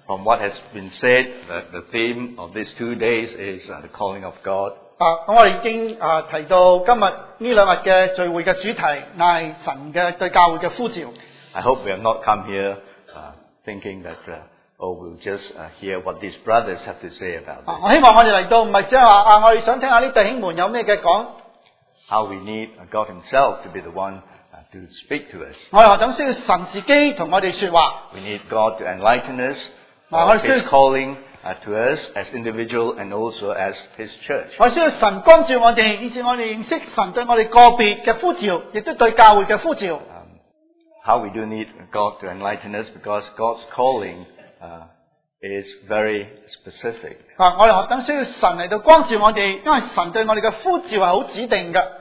From what has been said, the theme of these 2 days is the calling of God. 咁我哋已經提到今日呢兩日嘅聚會嘅主題，乃係神嘅對教會嘅呼召。 I hope we have not come here thinking that we'll just hear what these brothers have to say about this. 我希望我哋嚟到唔係只係話我哋想聽下啲弟兄們有咩嘅講。 How we need God Himself to be the one to speak to us. 我哋何等需要神自己同我哋說話。 We need God to enlighten us of His calling to us as individual and also as His church. 我需要神光照我哋，以致我哋認識神對我哋個別嘅呼召，亦都對教會嘅呼召。 How we do need God to enlighten us because God's calling is very specific. 我哋何等需要神嚟到光照我哋，因為神對我哋嘅呼召係好指定嘅。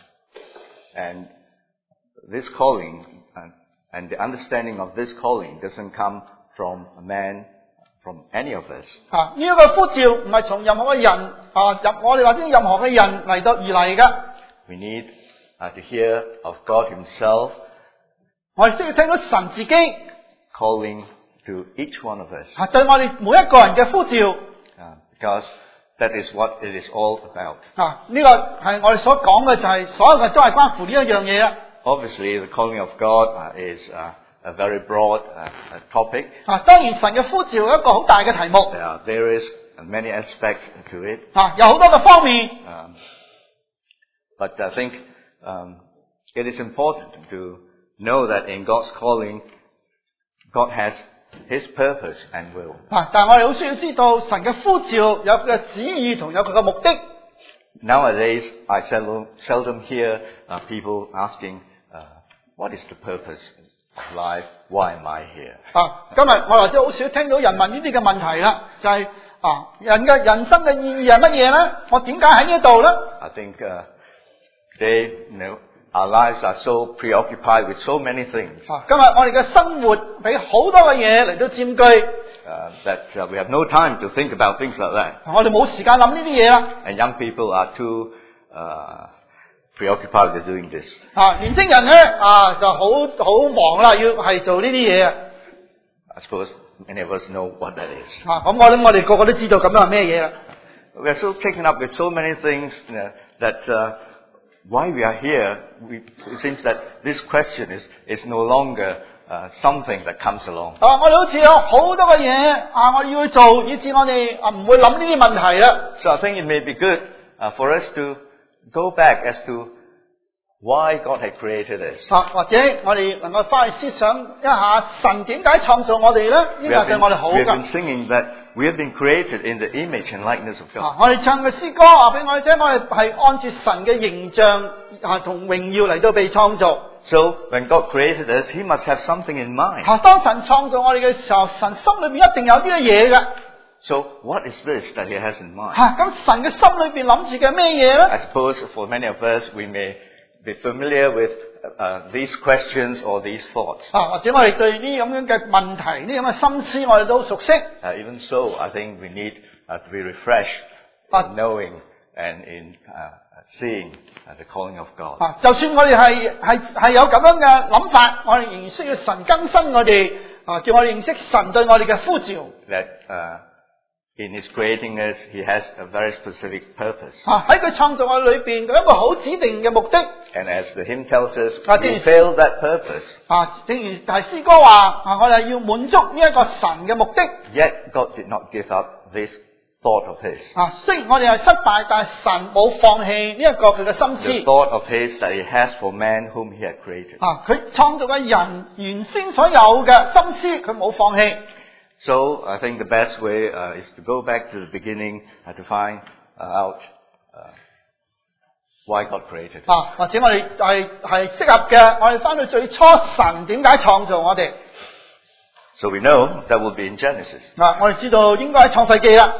And this calling and the understanding of this calling doesn't come from a man, from any of us. 呢一個呼召唔係從任何嘅人我哋或者任何嘅人嚟到而嚟嘅。 We need to hear of God Himself. 我哋需要聽到神自己 calling to each one of us. 對我哋每一個人嘅呼召。 Because that is what it is all about. 呢個係我哋所講嘅就係所有嘅都係關乎呢一樣嘢啦。 Obviously, the calling of God is a very broad topic. 當然神嘅呼召係一個好大嘅題目。 There are various many aspects to it. 有好多嘅方面。 But I think it is important to know that in God's calling, God has His purpose and will. 但係我哋好需要知道神嘅呼召有佢嘅旨意同有佢嘅目的。 Nowadays, I seldom hear people asking, what is the purpose of life? Why am I here? 今日我或者好少聽到人問呢啲嘅問題啦，就係人嘅人生嘅意義係乜嘢咧？我點解喺呢度咧？ I think today, our lives are so preoccupied with so many things. 今日我哋嘅生活俾好多嘅嘢嚟到佔據。 That we have no time to think about things like that. 我哋冇時間諗呢啲嘢啦。 And young people are too preoccupied with doing this. 年青人咧就好忙啦，要係做呢啲嘢啊。 I suppose many of us know what that is. 咁我諗我哋個個都知道咁樣係咩嘢啦。 We are so taken up with so many things that why we are here, it seems that this question is no longer something that comes along. 我哋好似有好多嘅嘢我哋要去做，以致我哋唔會諗呢啲問題啦。 So I think it may be good for us to go back as to why God had created us. 或者我哋能夠翻去思想一下神點解創造我哋咧？呢個對我哋好㗎。 We have been singing that we have been created in the image and likeness of God. 我哋唱嘅詩歌話俾我哋聽，我哋係按住神嘅形象同榮耀嚟到被創造。 So when God created us, He must have something in mind. 當神創造我哋嘅時候，神心裏面一定有啲嘢嘅。 So what is this that He has in mind? 咁神嘅心裏邊諗住嘅咩嘢咧 I suppose for many of us, we may be familiar with these questions or these thoughts. 或者我哋對呢咁樣嘅問題、呢咁嘅心思，我哋都熟悉。 Even so, I think we need to be refreshed in knowing and in seeing the calling of God. 就算我哋係有咁樣嘅諗法，我哋仍然需要神更新我哋，叫我哋認識神對我哋嘅呼召。 That in His creating us, He has a very specific purpose. 喺佢創造我哋裏邊，有一個好指定嘅目的。 And as the hymn tells us, we fail that purpose. 正如係詩歌話，我哋要滿足呢一個神嘅目的。 Yet God did not give up this thought of His. 雖然我哋係失敗，但係神冇放棄呢一個佢嘅心思。 The thought of His that He has for man whom He had created. 佢創造嘅人原先所有嘅心思，佢冇放棄。 So I think the best way is to go back to the beginning to find out why God created. 或者我哋係適合嘅，我哋翻到最初神點解創造我哋。 So we know that will be in Genesis. 我哋知道應該喺創世記啦。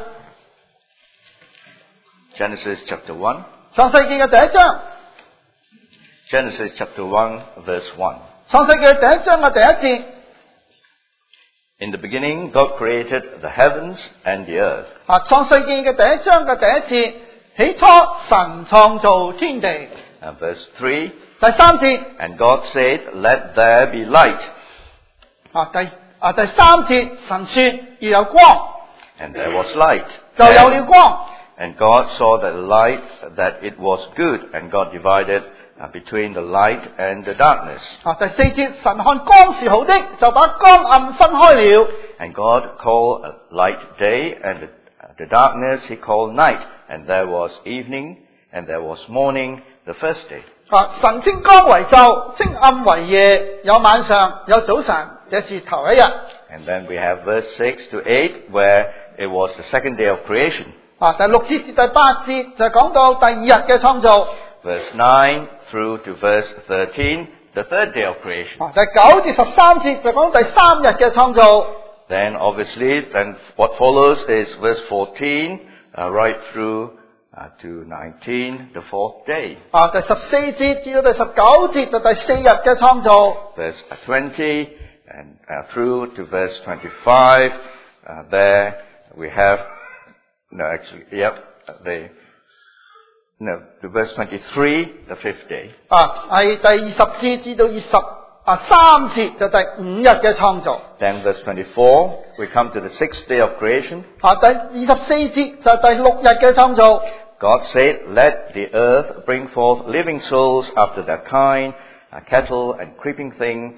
Genesis chapter 1. 創世記嘅第一章。 Genesis chapter 1 verse 1. 創世記嘅第一章嘅第一節。 In the beginning, God created the heavens and the earth. 創世記嘅第一章嘅第一節，起初神創造天地。 Verse 3. 第三節。 And God said, "Let there be light." 第3節神說要有光， And there was light. 就有了光。 And God saw the light, that it was good, and God divided between the light and the darkness. 第4節神看光是好的，就把光暗分開了。 And God called light day, and the darkness he called night. And there was evening, and there was morning, the first day. 神稱光為晝，稱暗為夜，有晚上，有早晨，這是頭一日。 And then we have verse 6 to 8, where it was the second day of creation. 第6節至第8節就講到第2日嘅創造。 Verse 9 through to verse 13, the third day of creation. 第9至13節就講第3日嘅創造。 Then obviously, then what follows is verse 14 right through to 19, the fourth day. 第14節至到第19節就第4日嘅創造。 Verse 20 and through to verse 25, there we have, to verse 23, the fifth day. 係第20節至到23節就第5日嘅創造。 Then verse 24, we come to the sixth day of creation. 第24節就第6日嘅創造。 God said, let the earth bring forth living souls after their kind, cattle and creeping thing,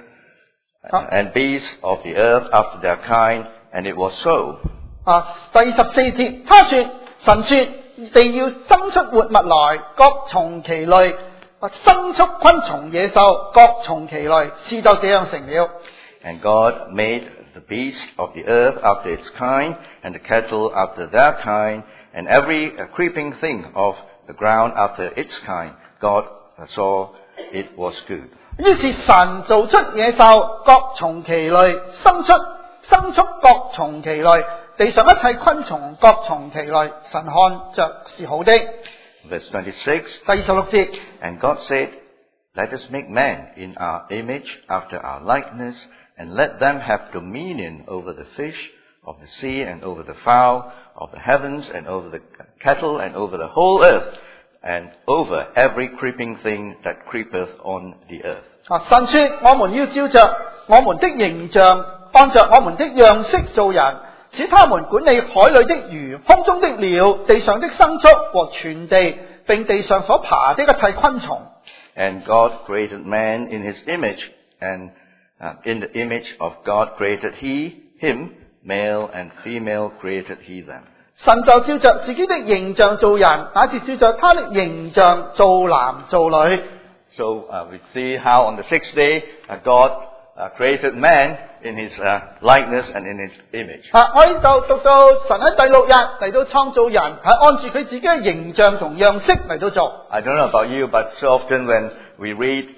and beasts of the earth after their kind, and it was so. 第24節，他說，神說，地要生出活物來，各從其類，生出昆蟲野獸，各從其類，事就這樣成了。 And God made the beasts of the earth after its kind, and the cattle after their kind, and every creeping thing of the ground after its kind. God saw it was good. 於是神造出野獸，各從其類，生出各從其類，地上一切昆蟲各從其類，神看着是好的。 Verse 26, 第26節， And God said, let us make man in our image after our likeness, and let them have dominion over the fish of the sea, and over the fowl of the heavens, and over the cattle, and over the whole earth, and over every creeping thing that creepeth on the earth. 神說，我們要照着我們的形象，按着我們的樣式造人，使他們管理海裏的魚、空中的鳥、地上的牲畜和全地，並地上所爬的一切昆蟲。 And God created man in his image, and in the image of God created him, male and female created he them. 神就照着自己的形象造人，乃是照着他的形象造男造女。 So we see how on the sixth day God created man in his likeness and in his image. 我呢度讀到神喺第6日嚟到創造人，係按住佢自己嘅形象同樣式嚟到做。 I don't know about you, but so often when we read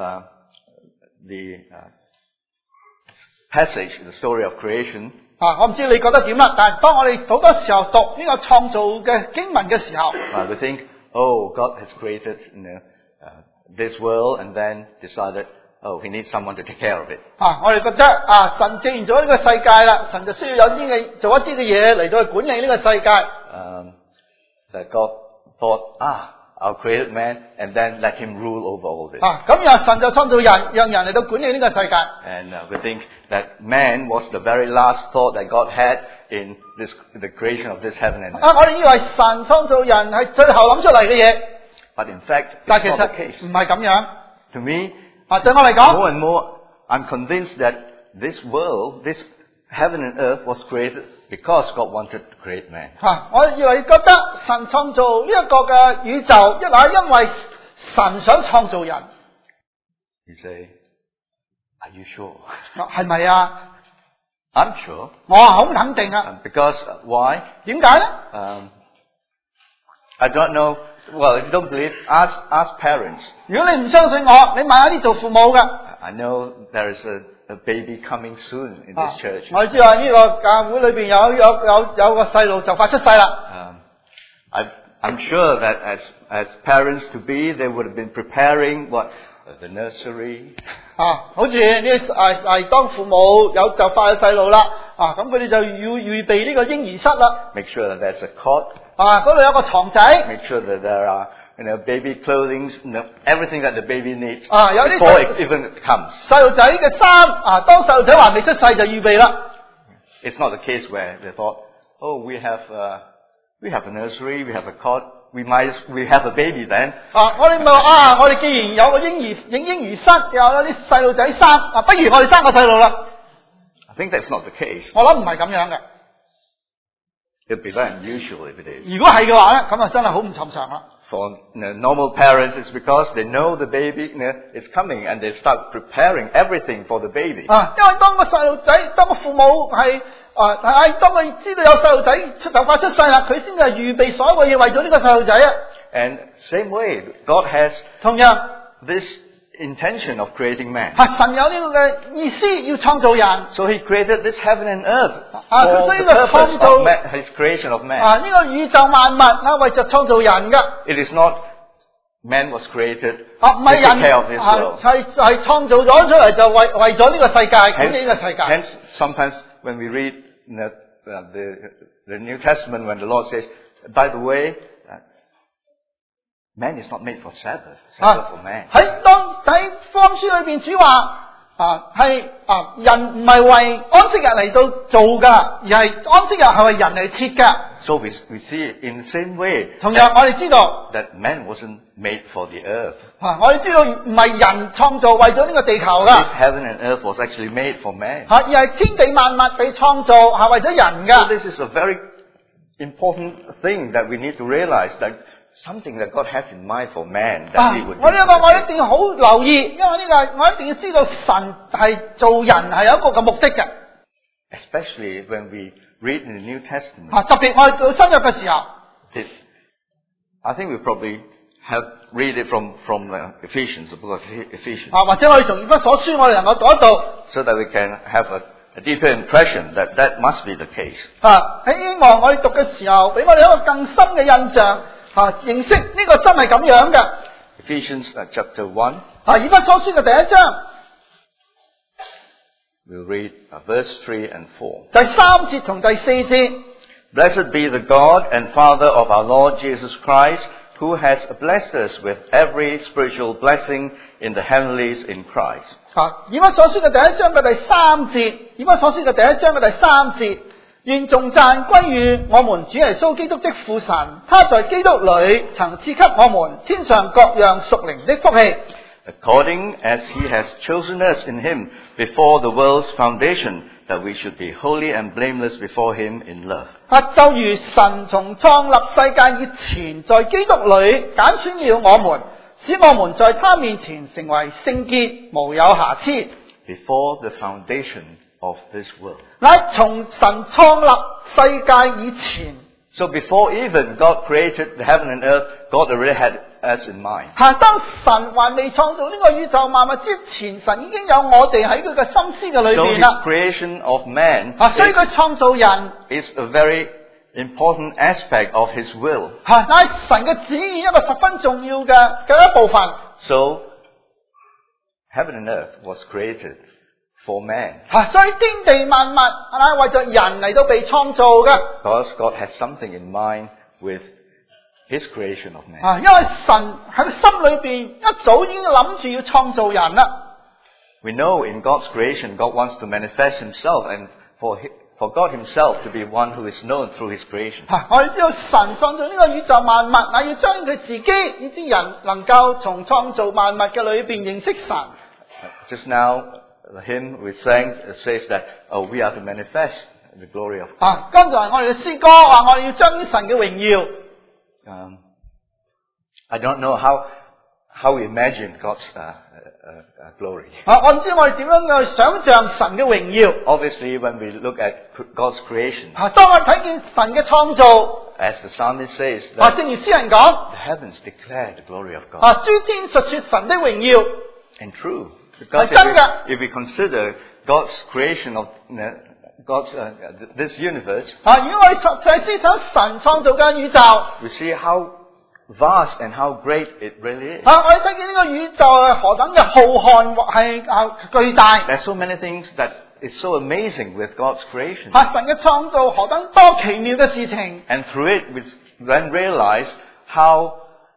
the passage, the story of creation, 我唔知你覺得點啦，但係當我哋好多時候讀呢個創造嘅經文嘅時候， we think, oh, God has created this world and then decided, oh, he needs someone to take care of it. 我哋覺得神既然做咗呢個世界啦，神就需要有啲嘅做一啲嘅嘢嚟到去管理呢個世界。 That God thought, I'll create man and then let him rule over all this. 咁然後神就創造人，讓人嚟到管理呢個世界。 And we think that man was the very last thought that God had in the creation of this heaven and earth. 我哋以為神創造人係最後諗出嚟嘅嘢， But in fact, 但 it's 其 not the 實 case. 唔係咁樣。 To me, 對我嚟講， more and more, I'm convinced that this world, this heaven and earth was created because God wanted to create man. 我以為覺得神創造呢一個嘅宇宙，一係因為神想創造人。 You say, are you sure? 係咪啊？ I'm sure. 我係好肯定啊。 Because why? 點解咧？ I don't know. Well, if you don't believe, ask parents. 如果你唔相信我，你問下啲做父母嘅。 I know there is a baby coming soon in this church. 我知道呢個教會裏邊有個細路就快出世啦。 I'm sure that as parents to be, they would have been preparing the nursery. 好似呢當父母就快有細路啦，咁佢哋就要預備呢個嬰兒室啦。 Make sure that there's a cot. 嗰度有個床仔。 Make sure that there are baby clothing, everything that the baby needs 有啲 before it even comes. 細路仔嘅衫當細路仔還未出世就預備啦。 It's not the case where they thought, oh, we have a nursery, we have a cot, we have a baby then. 我哋咪話我哋既然有個嬰兒室，有啲細路仔衫，不如我哋生個細路啦。 I think that's not the case. 我諗唔係咁樣嘅。 It'd be very unusual if it is. 如果係嘅話咧，咁啊真係好唔尋常啦。 For normal parents, it's because they know the baby is coming and they start preparing everything for the baby. 因為當個細路仔，當個父母係當佢知道有細路仔就快出世啦，佢先至係預備所有嘅嘢為咗呢個細路仔啊。 And same way, God has 同樣 this intention of creating man. 神有呢個嘅意思要創造人。 So He created this heaven and earth 所 for 以 the 呢個 purpose 創造 of His creation of man. 呢個宇宙萬物為咗創造人㗎。 It is not man was created 唔 to 係 take 人 care of this world. 係創造咗出嚟就為咗呢個世界管理呢個世界。 Hence, sometimes when we read the New Testament, when the Lord says, by the way, man is not made for Sabbath for man. 喺福音書裏邊，主話人唔係為安息日嚟到做噶，而係安息日係為人嚟設噶。 So we see in the same way 同樣我哋知道 that man wasn't made for the earth. 我哋知道唔係人創造為咗呢個地球噶， This heaven and earth was actually made for man. 而係天地萬物被創造係為咗人 So 噶。 this is a very important thing that we need to realize, that something that God has in mind for man that He would do. 我呢個我一定要好留意，因為呢個我一定要知道神係做人係有一個嘅目的嘅。 Especially when we read in the New Testament. 特別我哋到新約嘅時候， I think we probably have read it from Ephesians, the book of Ephesians, 或者我哋從以弗所書我哋能夠讀一讀。 so that we can have a deeper impression that that must be the case. 希望我哋讀嘅時候，俾我哋一個更深嘅印象，認識呢個真係咁樣嘅。 Ephesians chapter 1. 以弗所書嘅第一章， We'll read verse 3 and 4. 第3節同第4節。 Blessed be the God and Father of our Lord Jesus Christ, who has blessed us with every spiritual blessing in the heavenlies in Christ. 以弗所書嘅第一章嘅第3節，以弗所書嘅第一章嘅第3節，願頌讚歸於我們主耶穌基督的父神，他在基督裏曾賜給我們天上各樣屬靈的福氣。 According as He has chosen us in Him before the world's foundation, that we should be holy and blameless before Him in love. 就如神從創立世界以前，在基督裏揀選了我們，使我們在他面前成為聖潔，無有瑕疵。 Before the foundation of this world. 乃從神創立世界以前， So before even God created the heaven and earth, God already had us in mind. 當神還未創造呢個宇宙萬物之前，神已經有我哋喺佢嘅心思嘅裏 So 邊 His 啦。 creation of man 所以佢創造人 is a very important aspect of His will. 乃神嘅旨意一個十分重要嘅一部分。 So heaven and earth was created for man. 所以天地萬物係為咗人嚟到被創造嘅。 Because God had something in mind with His creation of man. 因為神喺佢心裏邊一早已經諗住要創造人啦。 We know in God's creation, God wants to manifest Himself, and for God Himself to be one who is known through His creation. 我哋知道神創造呢個宇宙萬物，乃要彰顯佢自己，以致人能夠從創造萬物嘅裏邊認識神。 Just now, the hymn we sang says that we are to manifest the glory of God. 剛才我哋嘅詩歌話我哋要彰顯神嘅榮耀。 I don't know how we imagine God's glory. 我唔知我哋點樣去想象神嘅榮耀。 Obviously, when we look at God's creation, 當我睇見神嘅創造， as the psalmist says, that 正如詩人講， the heavens declare the glory of God. 諸天述說神的榮耀。 And true, because if we consider God's creation of God's this universe, 如果我哋再思想神創造嘅宇宙， we see how vast and how great it really is. 我哋睇見呢個宇宙係何等嘅浩瀚，係巨大。 There's so many things that is so amazing with God's creation. 神嘅創造何等多奇妙嘅事情。 And through it, we then realize how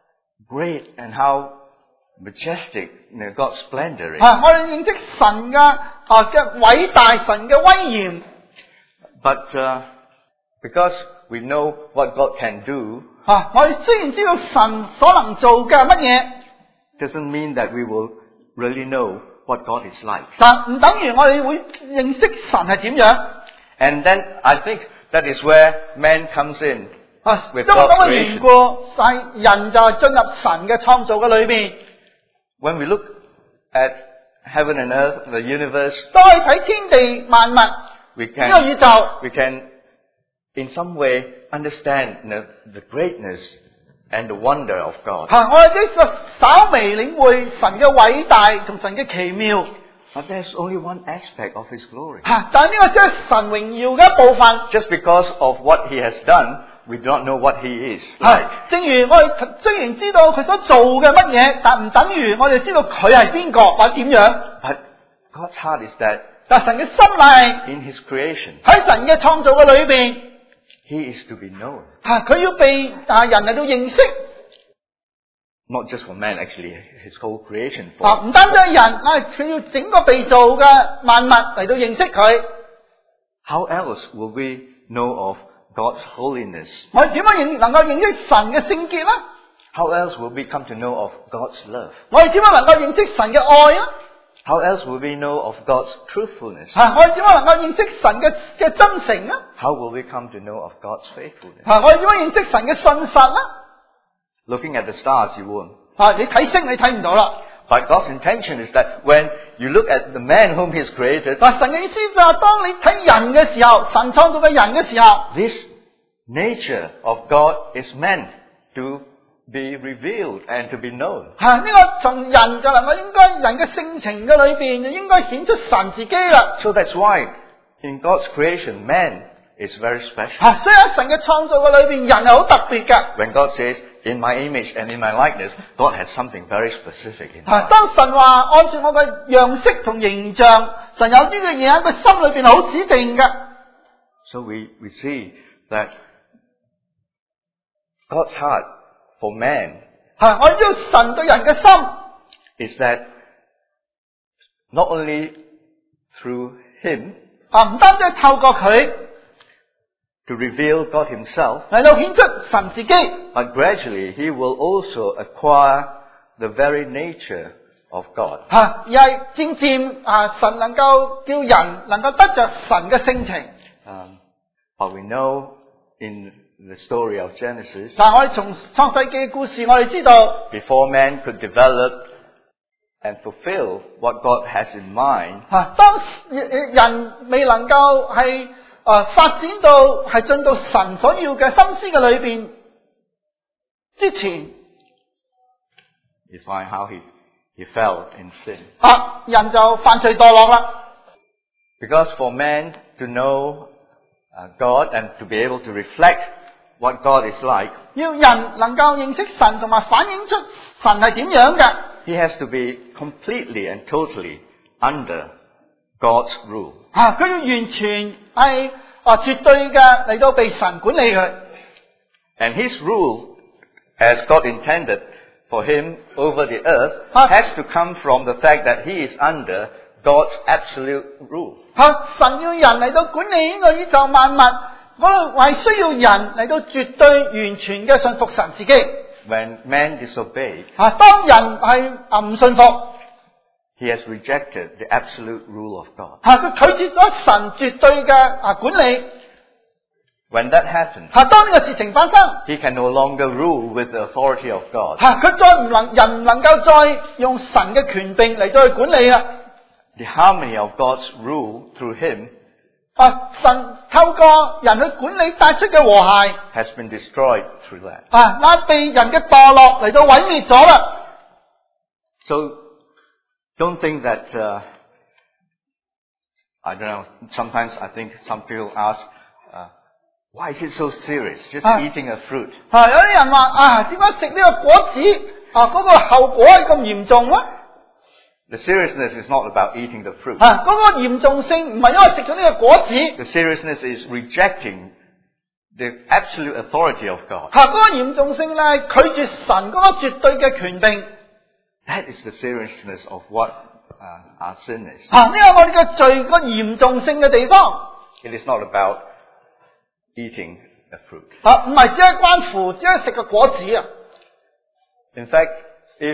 great and how majestic God's splendor is. 我哋認識神嘅偉大，神嘅威嚴。 But because we know what God can do, 我哋雖然知道神所能做嘅乜嘢， doesn't mean that we will really know what God is like. 但唔等於我哋會認識神係點樣。 And then I think that is where man comes in. 因為咁嘅緣故，人就係進入神嘅創造嘅裏邊。 When we look at heaven and earth, the universe, 當我哋睇天地萬物， we 呢個宇宙， can in some way understand the greatness and the wonder of God. 我哋呢個稍微領會神嘅偉大同神嘅奇妙。 But there's only one aspect of His glory. 但係呢個只係神榮耀嘅一部分。 Just because of what He has done, we don't know what He is like. 正如我哋雖然知道佢所做嘅乜嘢，但唔等於我哋知道佢係邊個或者點樣。 But God's heart is that 但神嘅心乃 in His creation, 喺神嘅創造嘅裏邊， He is to be known. 佢要被人嚟到認識。 Not just for man, actually, His whole creation. 唔單止係人，佢要整個被造嘅萬物嚟到認識佢。 How else will we know of God's holiness? 我哋點樣能夠認識神嘅聖潔呢？ How else will we come to know of God's love? 我哋點樣能夠認識神嘅愛呢？ How else will we know of God's truthfulness? 我哋點樣能夠認識神嘅真誠呢？ How will we come to know of God's faithfulness? 我哋點樣認識神嘅信實呢？ Looking at the stars, you won't. 你睇星你睇唔到啦。 But God's intention is that when you look at the man whom He has created, 但神嘅意思就係當你睇人嘅時候，神創造嘅人嘅時候， this nature of God is meant to be revealed and to be known. 呢個從人就能夠應該人嘅性情嘅裏邊就應該顯出神自己啦。 So that's why in God's creation, man is very special. 所以喺神嘅創造嘅裏邊，人係好特別嘅。 When God says, in my image and in my likeness, God has something very specific in mind. 當神話按照我嘅樣式同形象，神有呢個嘢喺佢心裏邊好指定嘅。 So we see that God's heart for man 我知道神對人嘅心 is that not only through Him 唔單止係透過佢 to reveal God Himself, 嚟到顯出神自己， but gradually He will also acquire the very nature of God. 而係漸漸神能夠叫人能夠得着神嘅性情。 But we know in the story of Genesis, 但係我哋從創世記嘅故事，我哋知道 before man could develop and fulfill what God has in mind, 當人未能夠係發展到係進到神所要嘅心思嘅裏邊之前， you find how he fell in sin. 人就犯罪墮落啦。 Because for man to know God and to be able to reflect what God is like, 要人能夠認識神同埋反映出神係點樣嘅， he has to be completely and totally under God's rule. 佢要完全係絕對嘅嚟到被神管理佢。 And his rule, as God intended for him over the earth, has to come from the fact that he is under God's absolute rule. 神要人嚟到管理呢個宇宙萬物，我係需要人嚟到絕對完全嘅信服神自己。 When man disobeyed, 當人係唔信服， he has rejected the absolute rule of God. 佢拒絕咗神絕對嘅管理。 When that happens, 當呢個事情發生， he can no longer rule with the authority of God. 佢再人唔能夠再用神嘅權柄嚟到去管理啦。 The harmony of God's rule through him 神透過人去管理帶出嘅和諧 has been destroyed through that. 那被人嘅墮落嚟到毀滅咗啦。 So don't think that I don't know. Sometimes I think some people ask, why is it so serious? Just eating a fruit. 有啲人話點解食呢個果子嗰個後果係咁嚴重咧？ The seriousness is not about eating the fruit. 嗰個嚴重性唔係因為食咗呢個果子。 The seriousness is rejecting the absolute authority of God. 嗰個嚴重性咧，拒絕神嗰個絕對嘅權柄。 That is the seriousness of what our sin is. 呢個我哋嘅罪個嚴重性嘅地方。 It is not about eating a fruit. 唔係只係關乎只係食個果子啊。 In fact, if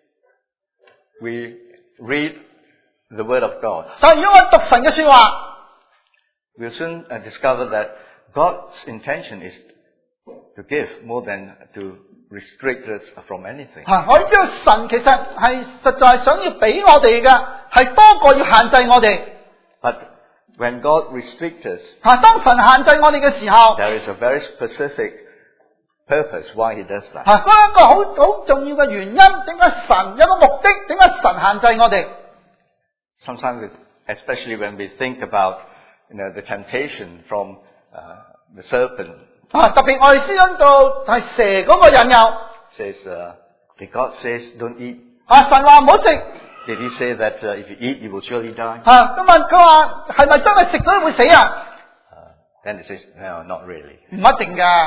we read the Word of God, 但如果我讀神嘅說話， we'll soon discover that God's intention is to give more than to restrict us from anything. 我知道神其實係實在想要俾我哋嘅，係多過要限制我哋。 But when God restricts us, 當神限制我哋嘅時候， there is a very specific purpose why He does that. 嗰一個好重要嘅原因，點解神有個目的？點解神限制我哋？ Sometimes, especially when we think about, the temptation from the serpent, 特別我哋思想到係蛇嗰個引誘。 says, did God says don't eat? 神話唔好食。 Did He say that if you eat, you will surely die? 咁問佢話係咪真係食咗會死啊？ Then He says, no, not really. 唔一定㗎。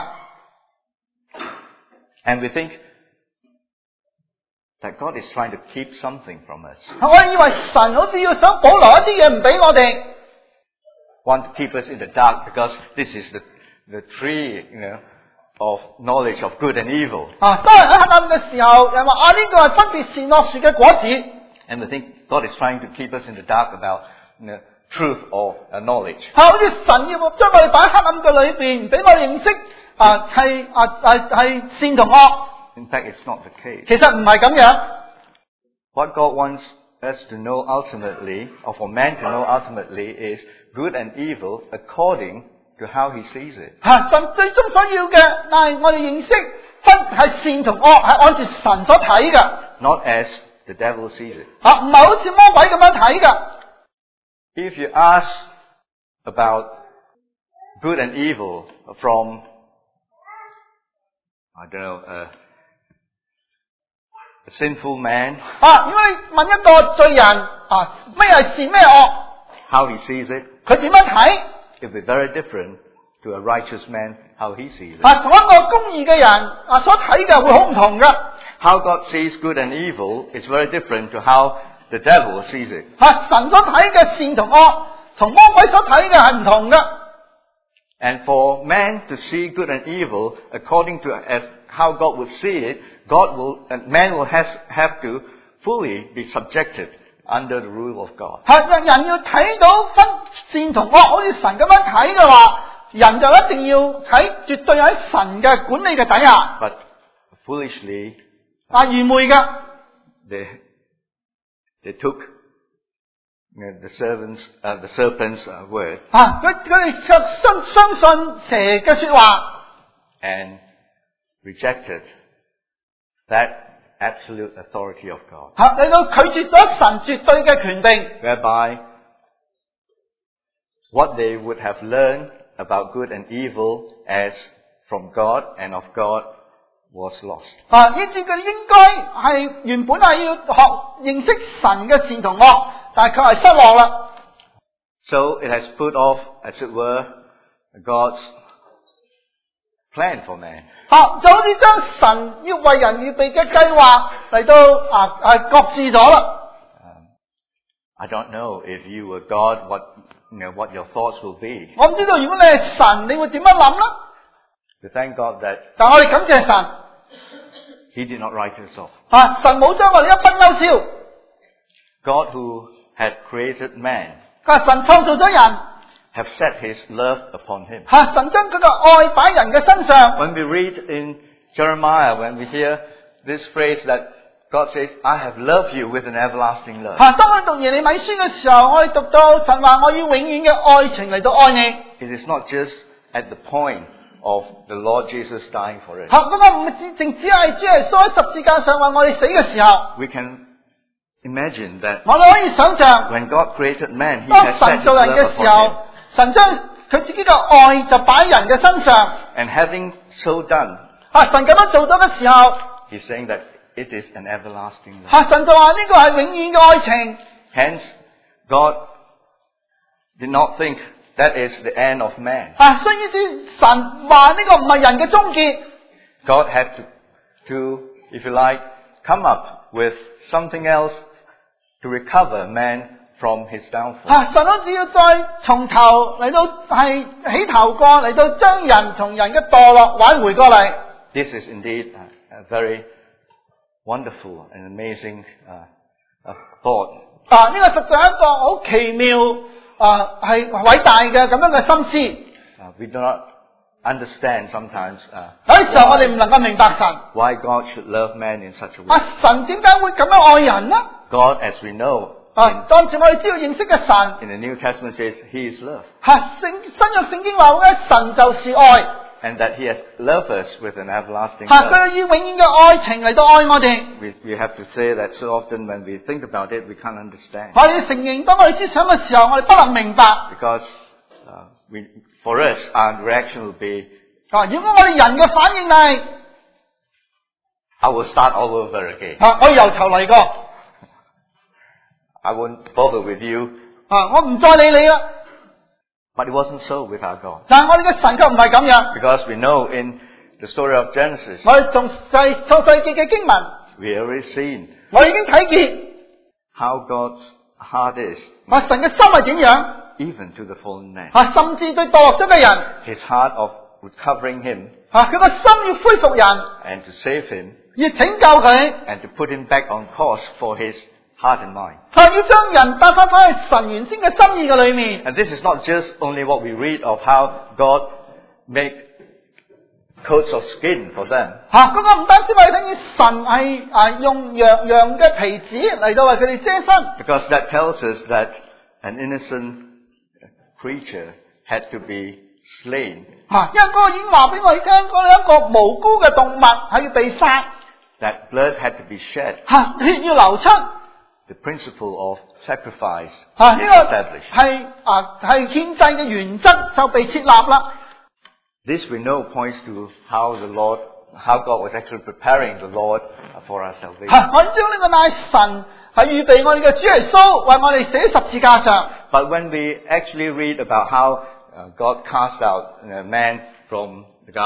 And we think that God is trying to keep something from us. 我以為神好似要想保留一啲嘢唔俾我哋。 Want to keep us in the dark because this is the tree, of knowledge of good and evil. 當人喺黑暗嘅時候，人話呢個係分別善惡樹嘅果子。 And we think God is trying to keep us in the dark about, truth or knowledge. 好似神要將我哋擺喺黑暗嘅裏邊，唔俾我哋認識係善同惡。 In fact, it's not the case. 其實唔係咁樣。 What God wants us to know ultimately, or for man to know ultimately, is good and evil according to how He sees it. 神最終所要嘅，但係我哋認識分係善同惡，係按住神所睇嘅。 Not as the devil sees it. 唔係好似魔鬼咁樣睇嘅。 If you ask about good and evil from, I don't know, a sinful man, 如果你問一個罪人咩係善咩惡， how he sees it, 佢點樣睇？ it will be very different to a righteous man, how he sees it. 同一個公義嘅人所睇嘅會好唔同嘅。 How God sees good and evil is very different to how the devil sees it. 神所睇嘅善同惡，同魔鬼所睇嘅係唔同嘅。 And for man to see good and evil according to as how God would see it, man will have to fully be subjected under the rule of God. 人要睇到分善同惡，好似神咁樣睇嘅話，人就一定要絕對喺神嘅管理嘅底下。 But foolishly, 愚昧嘅。 they took the serpent's word. 佢哋相信蛇嘅說話 And rejected that absolute authority of God. 嚟到拒絕咗神絕對嘅權柄 Whereby what they would have learned about good and evil as from God and of God was lost. 以致佢應該係原本係要學認識神嘅善同惡，但係佢係失落啦。 So it has put off, as it were, God's plan for man. 就好似將神要為人預備嘅計劃嚟到擱置咗啦。 I don't know if you were God, what your thoughts will be. 我唔知道如果你係神，你會點樣諗啦？ We thank God that 但我哋感謝神， He did not write us off. 神冇將我哋一筆勾銷。 God who had created man 神創造咗人， have set His love upon him. 神將佢嘅愛擺人嘅身上。 When we read in Jeremiah, when we hear this phrase that God says, I have loved you with an everlasting love. 當我哋讀耶利米書嘅時候，我哋讀到神話我以永遠嘅愛情嚟到愛你。 It is not just at the point of the Lord Jesus dying for us. 不過唔淨只係主耶穌喺十字架上為我哋死嘅時候， We can imagine that 我哋可以想象， when God created man, He 當 has 神 set His 造人 love 嘅時 upon 候 him. 神將佢自己嘅愛就擺喺人嘅身上。 And having so done, 神咁樣做咗嘅時候， He's saying that it is an everlasting love. 神就話呢個係永遠嘅愛情。 Hence, God did not think that is the end of man. 所以至神話呢個唔係人嘅終結。 God had to, if you like, come up with something else to recover man from his downfall. 神都只要再從頭嚟到係起頭過嚟到將人從人嘅墮落挽回過嚟。 This is indeed a very wonderful and amazing thought. 呢個實在係一個好奇妙係偉大嘅咁樣嘅心思。 We do not understand sometimes 有啲時候我哋唔能夠明白神。 why God should love man in such a way. 神點解會咁樣愛人呢？ God, as we know, 當時我哋知道認識嘅神。 in the New Testament says He is love. 新約聖經話咧，神就是愛。 And that He has loved us with an everlasting 佢 love. 以永遠嘅愛情嚟到愛我哋。 We have to say that so often when we think about it, we can't understand. 我哋承認，當我哋思想嘅時候，我哋不能明白。 Because for us, our reaction will be, 如果我哋人嘅反應係， I will start all over again. 我由頭嚟過。 I won't bother with you. 我唔再理你啦。 But it wasn't so with our God. 但係我哋嘅神卻唔係咁樣。 Because we know in the story of Genesis, 我哋從創世記嘅經文， we already seen 我已經睇見 how God's heart is, 神嘅心係點樣， even to the fallen man. 甚至對墮落咗嘅人， His heart of recovering him 佢個心要恢復人， and to save him 要拯救佢， and to put him back on course for his heart and mind. 要將人帶翻返去神原先嘅心意嘅裏面。 And this is not just only what we read of how God make coats of skin for them. 嗰個唔單止我哋睇見神係用羊嘅皮子嚟到為佢哋遮身。 Because that tells us that an innocent creature had to be slain. 因為嗰個已經話俾我哋聽，嗰一個無辜嘅動物係要被殺， That blood had to be shed. 血要流出。 The principle of sacrifice 呢 is 個 established. 係獻祭嘅原則就被設立啦。 This we know points to how God was actually preparing the Lord for our salvation. 我哋將呢個乃神係預備我哋嘅主耶穌為我哋死喺十字架上。 But when we actually read about how God cast out man from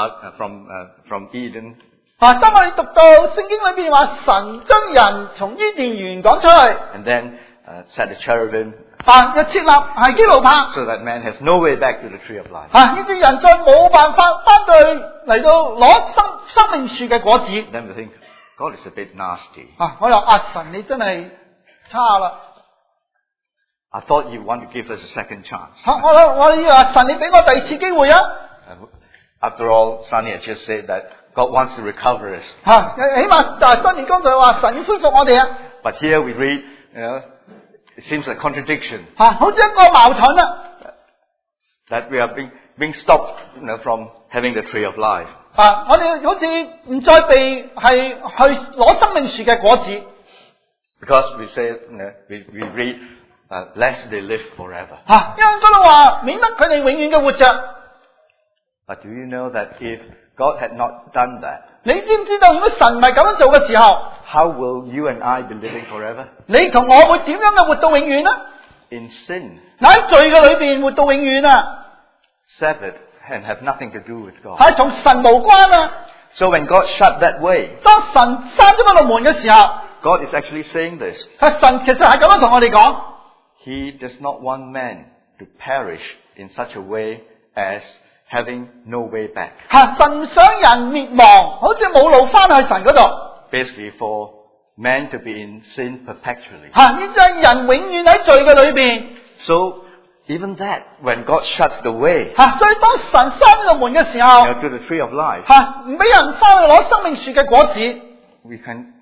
Eden, 當我哋讀到聖經裏邊話神將人從伊甸園趕出去， and then set a cherubim 又設立係基路伯， so that man has no way back to the tree of life. 以致人再冇辦法翻到去嚟到攞生命樹嘅果子。 Then we think, God is a bit nasty. 我又神你真係差啦。 I thought you want to give us a second chance. 我以為神你俾我第二次機會啊。 After all, Sonny had just said that God wants to recover us. 起碼就係新年剛才話神要恢復我哋啊。 But here we read, it seems a contradiction. 好似一個矛盾啊。 That we are being stopped from having the tree of life. 我哋好似唔再被係去攞生命樹嘅果子。 Because we say, we read, lest they live forever. 因為嗰度話免得佢哋永遠嘅活着。 But do you know that if God had not done that, 你知唔知道如果神唔係咁樣做嘅時候， how will you and I be living forever? 你同我會點樣嘅活到永遠呢？ In sin, 喺罪嘅裏邊活到永遠啊， severed and have nothing to do with God. 係同神無關啊。 So when God shut that way, 當神閂咗嗰道門嘅時候， God is actually saying this. 神其實係咁樣同我哋講。 He does not want man to perish in such a way as having no way back. 神想人滅亡，好似冇路翻去神嗰度。 Basically for man to be in sin perpetually. 呢就係人永遠喺罪嘅裏邊。 So even that, when God shuts the way 所以當神閂呢道門嘅時候， to the tree of life, 唔俾人翻去攞生命樹嘅果子。 we can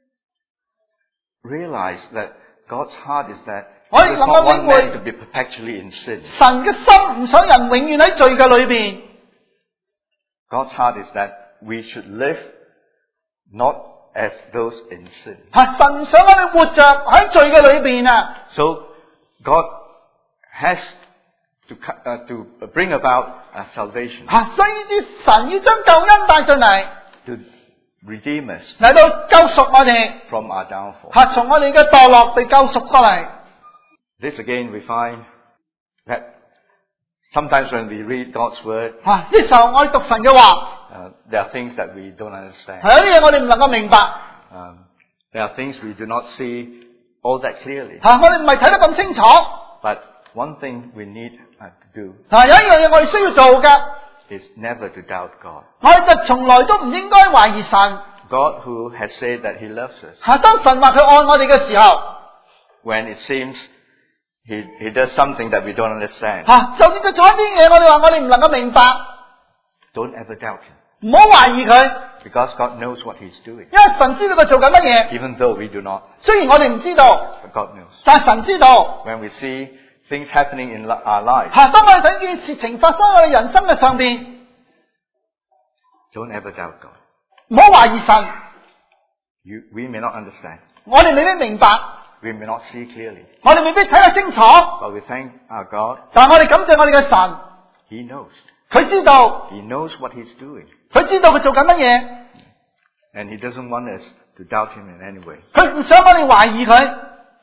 realize that God's heart is that He 我哋 does 能 not 夠 want 領會 man to be perpetually in sin. 神嘅心唔想人永遠喺罪嘅裏邊。 God's heart is that we should live not as those in sin. 神想我哋活着喺罪嘅裏邊啊。 So God has to bring about salvation, 所以啲神要將救恩帶進嚟， to redeem us 嚟到救贖我哋， from our downfall. 從我哋嘅墮落被救贖過嚟。 This again we find that Sometimes when we read God's word, 呢時候我哋讀神嘅話， there are things that we don't understand. 係有啲嘢我哋唔能夠明白， There are things we do not see all that clearly. 我哋唔係睇得咁清楚。 But one thing we need to do 有一樣嘢我哋需要做嘅， is never to doubt God. 我哋就從來都唔應該懷疑神。 God who has said that He loves us, 當神話佢愛我哋嘅時候， when it seems He does something that we don't understand, 就算佢做一啲嘢，我哋話我哋唔能夠明白， don't ever doubt Him. 唔好懷疑佢， Because God knows what He's doing. 因為神知道佢做緊乜嘢。 Even though we do not, 雖然我哋唔知道， but God knows. 但係神知道。 When we see things happening in our lives, 當我哋睇見事情發生喺我哋人生嘅上邊， don't ever doubt God. 唔好懷疑神。 We may not understand. 我哋未必明白， We may not see clearly. 我哋未必睇得清楚， But we thank our God. 但係我哋感謝我哋嘅神， He knows. 佢知道， He knows what He's doing. 佢知道佢做緊乜嘢， And He doesn't want us to doubt Him in any way. 佢唔想我哋懷疑佢。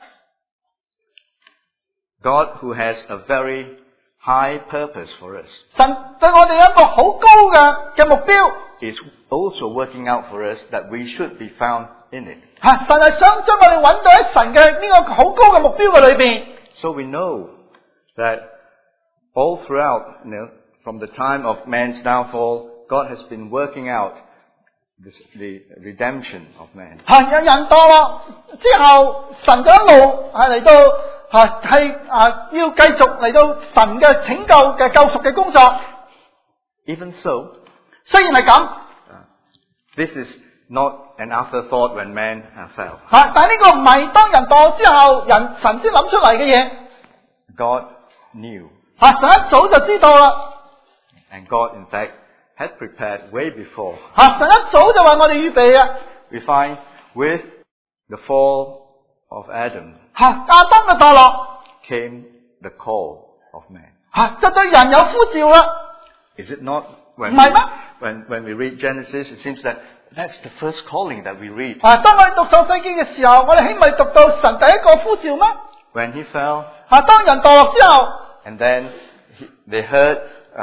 God who has a very high purpose for us 神對我哋有一個好高嘅目標， is also working out for us that we should be found in it. 神係想將我哋揾到喺神嘅呢個好高嘅目標嘅裏邊。 So we know that all throughout, from the time of man's downfall, God has been working out the redemption of man. 有人墮落之後，神就一路係嚟到要繼續嚟到神嘅拯救嘅救贖嘅工作。 Even so, 雖然係咁， this is not an afterthought when man fell. 但係呢個唔係當人墮落之後，神先諗出嚟嘅嘢。 God knew. 神一早就知道啦。 And God, in fact, had prepared way before. 神一早就為我哋預備啊。 We find with the fall of Adam 亞當嘅墮落 came the call of man. 就對人有呼召啦。 Is it not? When 唔係咩？ when we read Genesis, it seems that that's the first calling that we read. 當我哋讀創世記嘅時候，我哋豈唔係讀到神第一個呼召咩？ When he fell, 當人墮落之後， and then they heard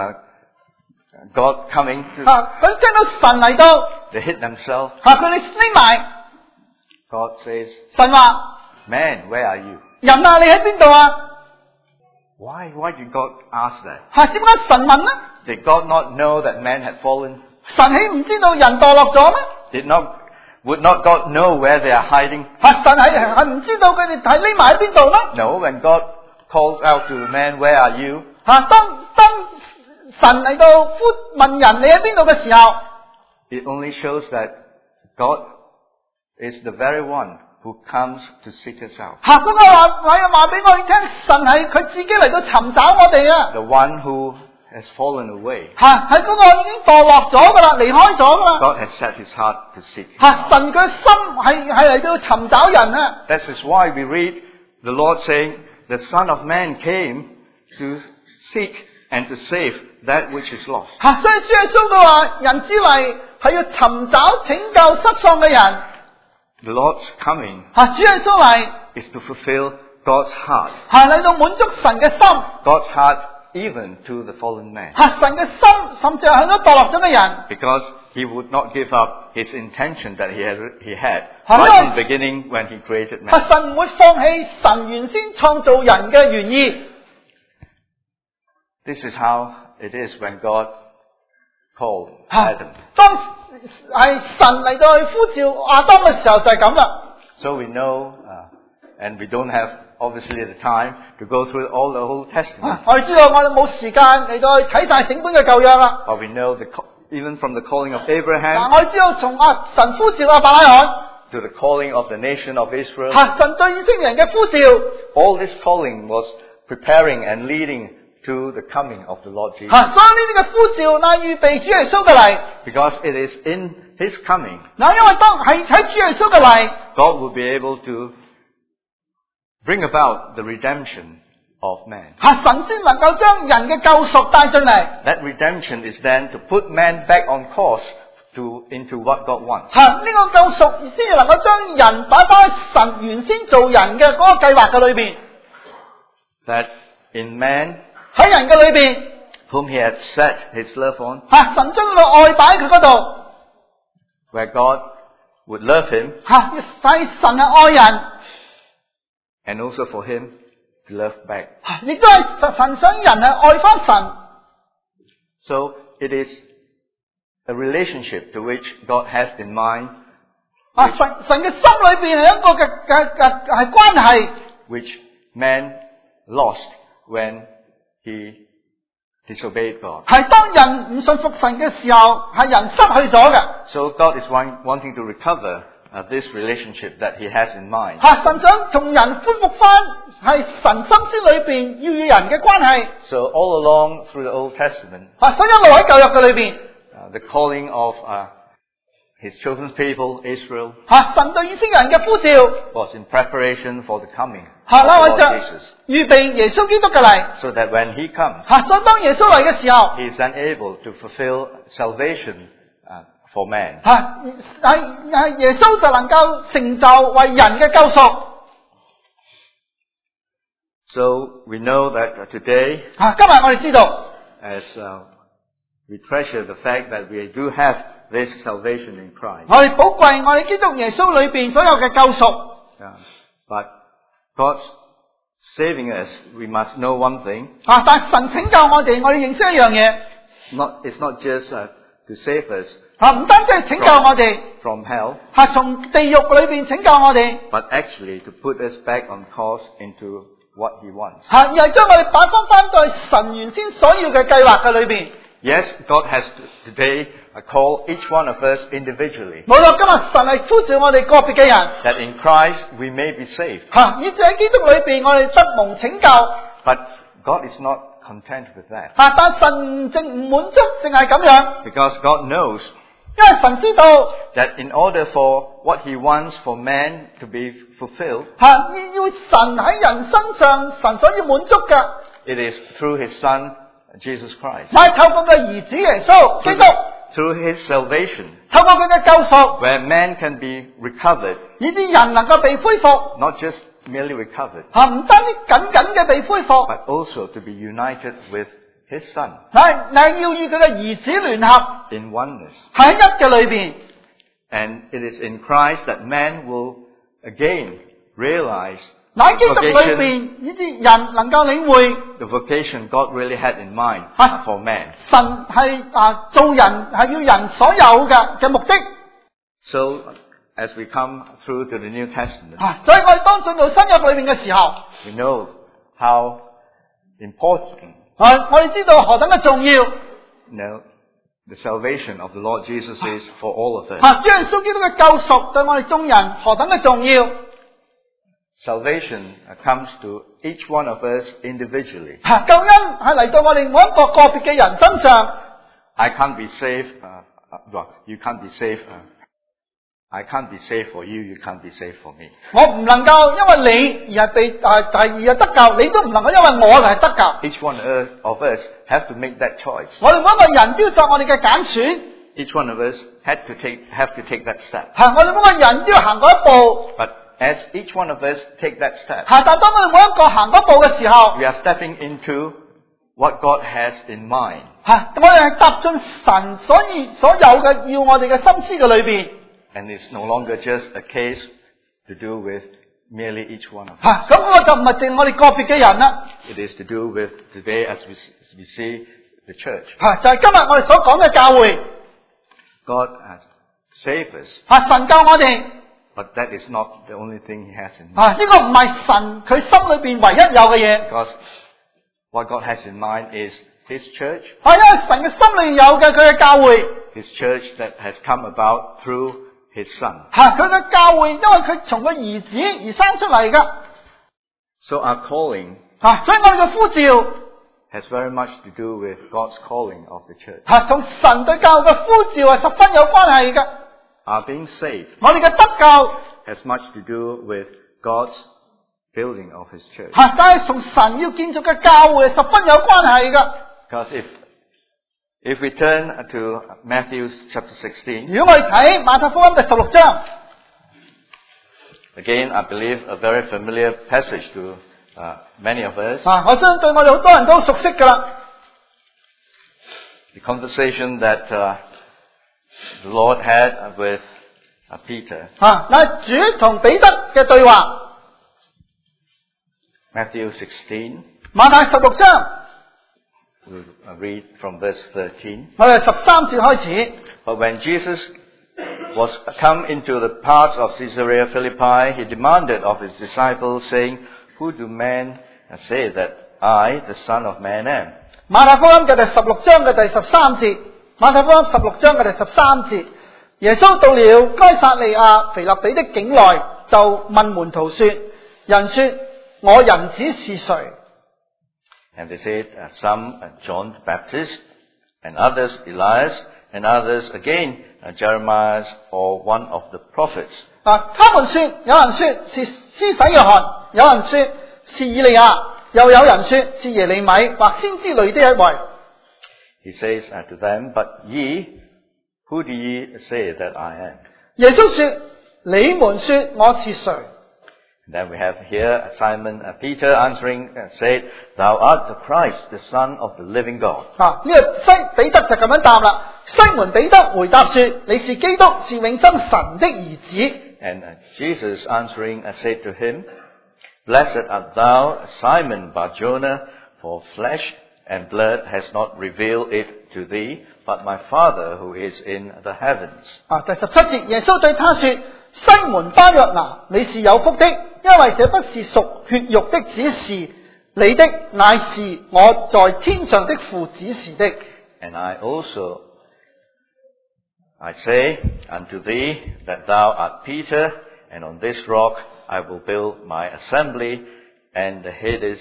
God coming. 佢聽到神嚟到， They hid themselves. 佢哋匿埋。 God says, 神話： "Man, where are you?" 人啊，你喺邊度啊？ Why did God ask that? 點解神問呢？ Did God not know that man had fallen? 神豈唔知道人墮落咗咩？ Would not God know where they are hiding? 神係唔知道佢哋係匿埋喺邊度咩？ No, when God calls out to man, "Where are you?" 當神嚟到問人你喺邊度嘅時候， It only shows that God is the very one who comes to seek us out. 嗰個話俾我哋聽，神係佢自己嚟到尋找我哋啊！ The one who has fallen away. 係嗰個已經墮落咗噶啦，離開咗噶啦。 God has set his heart to seek. 神嘅心係嚟到尋找人啊！ That is why we read the Lord saying, "The Son of Man came to seek and to save that which is lost." 所以主耶穌佢話：人之嚟係要尋找拯救失喪嘅人。 The Lord's coming 主耶穌嚟 is to fulfill God's heart. 嚟到滿足神嘅心。 God's heart even to the fallen man. 神嘅心甚至係向咗墮落咗嘅人。 Because he would not give up his intention that he had right in the beginning when he created man. 神唔會放棄神原先創造人嘅原意。 This is how it is when God called Adam. 當係神嚟到去呼召亞當嘅時候就係咁啦。 So we know, and we don't have obviously the time to go through all the Old Testament. 我哋知道我哋冇時間嚟到去睇晒整本嘅舊約啦。 But we know even from the calling of Abraham 我哋知道從神呼召亞伯拉罕 to the calling of the nation of Israel, 神對以色列人嘅呼召， all this calling was preparing and leading to the coming of the Lord Jesus. 所以呢啲嘅呼召預備主耶穌嘅嚟。 Because it is in his coming 因為當係喺主耶穌嘅嚟， God will be able to bring about the redemption of man. 神先能夠將人嘅救贖帶進嚟。 That redemption is then to put man back on course into what God wants. 呢個救贖先至能夠將人擺翻喺神原先做人嘅嗰個計劃嘅裏邊。 That in man 喺人嘅裏邊 whom he had set his love on, 神將個愛擺喺佢嗰度， where God would love him 使神係愛人， and also for him to love back. 亦都係神想人係愛翻神。 So it is a relationship to which God has in mind, 神嘅心裏邊係一個係關係， which man lost when he disobeyed God. 係當人唔信服神嘅時候，係人失去咗嘅。 So God is wanting to recover this relationship that he has in mind. 神想同人恢復翻係神心思裏邊要與人嘅關係。 So all along through the Old Testament, 所以一路喺舊約嘅裏邊， the calling of his chosen people, Israel, 神對以色列人嘅呼召， was in preparation for the coming 係 of 啦， the 為 Lord 着 Jesus. 預備耶穌基督嘅嚟。 So that when he comes, 所以當耶穌嚟嘅時候， he is then able to fulfill salvation for man. 係耶穌就能夠成就為人嘅救贖。 So we know that today, 今日我哋知道， as we treasure the fact that we do have this salvation in Christ, 我哋寶貴我哋基督耶穌裏邊所有嘅救贖。 but God's saving us, we must know one thing. 但係神拯救我哋認識一樣嘢， It's not just to save us 唔單止係拯救我哋， from hell, 從地獄裏邊拯救我哋， but actually to put us back on course into what he wants. 而係將我哋擺翻到神原先所要嘅計劃嘅裏邊。 Yes, God has today called each one of us individually, 冇錯，今日神係呼召我哋個別嘅人， that in Christ we may be saved. 以至喺基督裏邊我哋得蒙拯救。 But God is not content with that, 但神淨唔滿足，淨係咁樣， because God knows 因為神知道， that in order for what he wants for man to be fulfilled, 要神喺人身上，神所要滿足嘅， it is through his Son, Jesus Christ. 係透過佢兒子耶穌基督， Through his salvation, 透過佢嘅救贖， where man can be recovered, 以致人能夠被恢復， not just merely recovered, 唔單止緊緊嘅被恢復， but also to be united with his Son 係要與佢嘅兒子聯合， in oneness. 喺一嘅裏邊。 And it is in Christ that man will again realize 喺基督裏邊，以致人能夠領會 the vocation God really had in mind for man. 神係做人係要人所有嘅目的。 So, as we come through to the New Testament, 所以我哋當進到新約裏面嘅時候， we know how important, 我哋知道何等嘅重要。 the salvation of the Lord Jesus is for all of us. 主耶穌基督嘅救贖對我哋眾人何等嘅重要。 Salvation comes to each one of us individually. 救恩係嚟到我哋每一個個別嘅人身上。 I can't be saved, you can't be saved. I can't be saved for you, you can't be saved for me. 我唔能夠因為你而係被而得救，你都唔能夠因為我嚟得救。 Each one of us have to make that choice. 我哋每一個人都要作我哋嘅揀選。 Each one of us have to take that step. 我哋每個人都要行嗰一步。 But as each one of us take that step, 但當我哋每一個行嗰步嘅時候， we are stepping into what God has in mind. 我哋係踏進神所有嘅要我哋嘅心思嘅裏邊。 And it's no longer just a case to do with merely each one of us. 咁嗰個就唔係淨我哋個別嘅人啦。 It is to do with today as we see the church. 就係今日我哋所講嘅教會。 God has saved us. 神救我哋。 But that is not the only thing he has in mind. 呢個唔係神佢心裏邊唯一有嘅嘢。 Because what God has in mind is his church. 因為神嘅心裏面有嘅佢嘅教會。 His church that has come about through his Son. 佢嘅教會，因為佢從個兒子而生出嚟噶。 So our calling 所以我哋嘅呼召 has very much to do with God's calling of the church. 同神對教會嘅呼召係十分有關係嘅。 Our being saved 我哋嘅得救 has much to do with God's building of his church. 但係同神要建造嘅教會係十分有關係嘅。 Because if we turn to Matthew chapter 16, 如果我哋睇馬太福音第16章 again, I believe a very familiar passage to many of us. 我相信對我哋好多人都熟悉噶啦。 the conversation that the Lord had with Peter. 主同彼得嘅對話。 Matthew 16. 馬太16章， We'll read from verse 13. 我哋13節開始。 But when Jesus was come into the parts of Caesarea Philippi, he demanded of his disciples, saying, Who do men say that I, the Son of Man, am? 馬太福音嘅第16章嘅第13節，馬太福音16章嘅第13節，耶穌到了該撒利亞腓立比的境內，就問門徒說：人說我人子是誰？ And they said, some John the Baptist, and others Elias, and others again Jeremiah or one of the prophets. 他們說，有人說是施洗約翰，有人說是以利亞，又有人說是耶利米或先知類的一位。 He says to them, But ye, who do ye say that I am? 耶穌說：你們說我是誰？ Then we have here Simon Peter answering and said, Thou art the Christ, the Son of the living God. 呢個彼得就咁樣答啦。西門彼得回答說：你是基督，是永生神的兒子。 And Jesus answering said to him, Blessed art thou, Simon Bar-Jonah, for flesh and blood has not revealed it to thee, but my Father who is in the heavens. 第17節，耶穌對他說：西門巴約拿，你是有福的，因為這不是屬血肉的指示你的，乃是我在天上的父指示的。 And I also, I say unto thee that thou art Peter, and on this rock I will build my assembly, and the Hades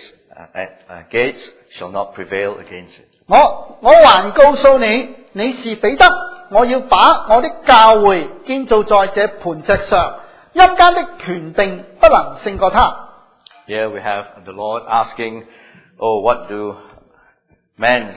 gates shall not prevail against it. 我還告訴你，你是彼得，我要把我的教會建造在這磐石上，陰間的權柄不能勝過他。 Here we have the Lord asking, Oh, what do men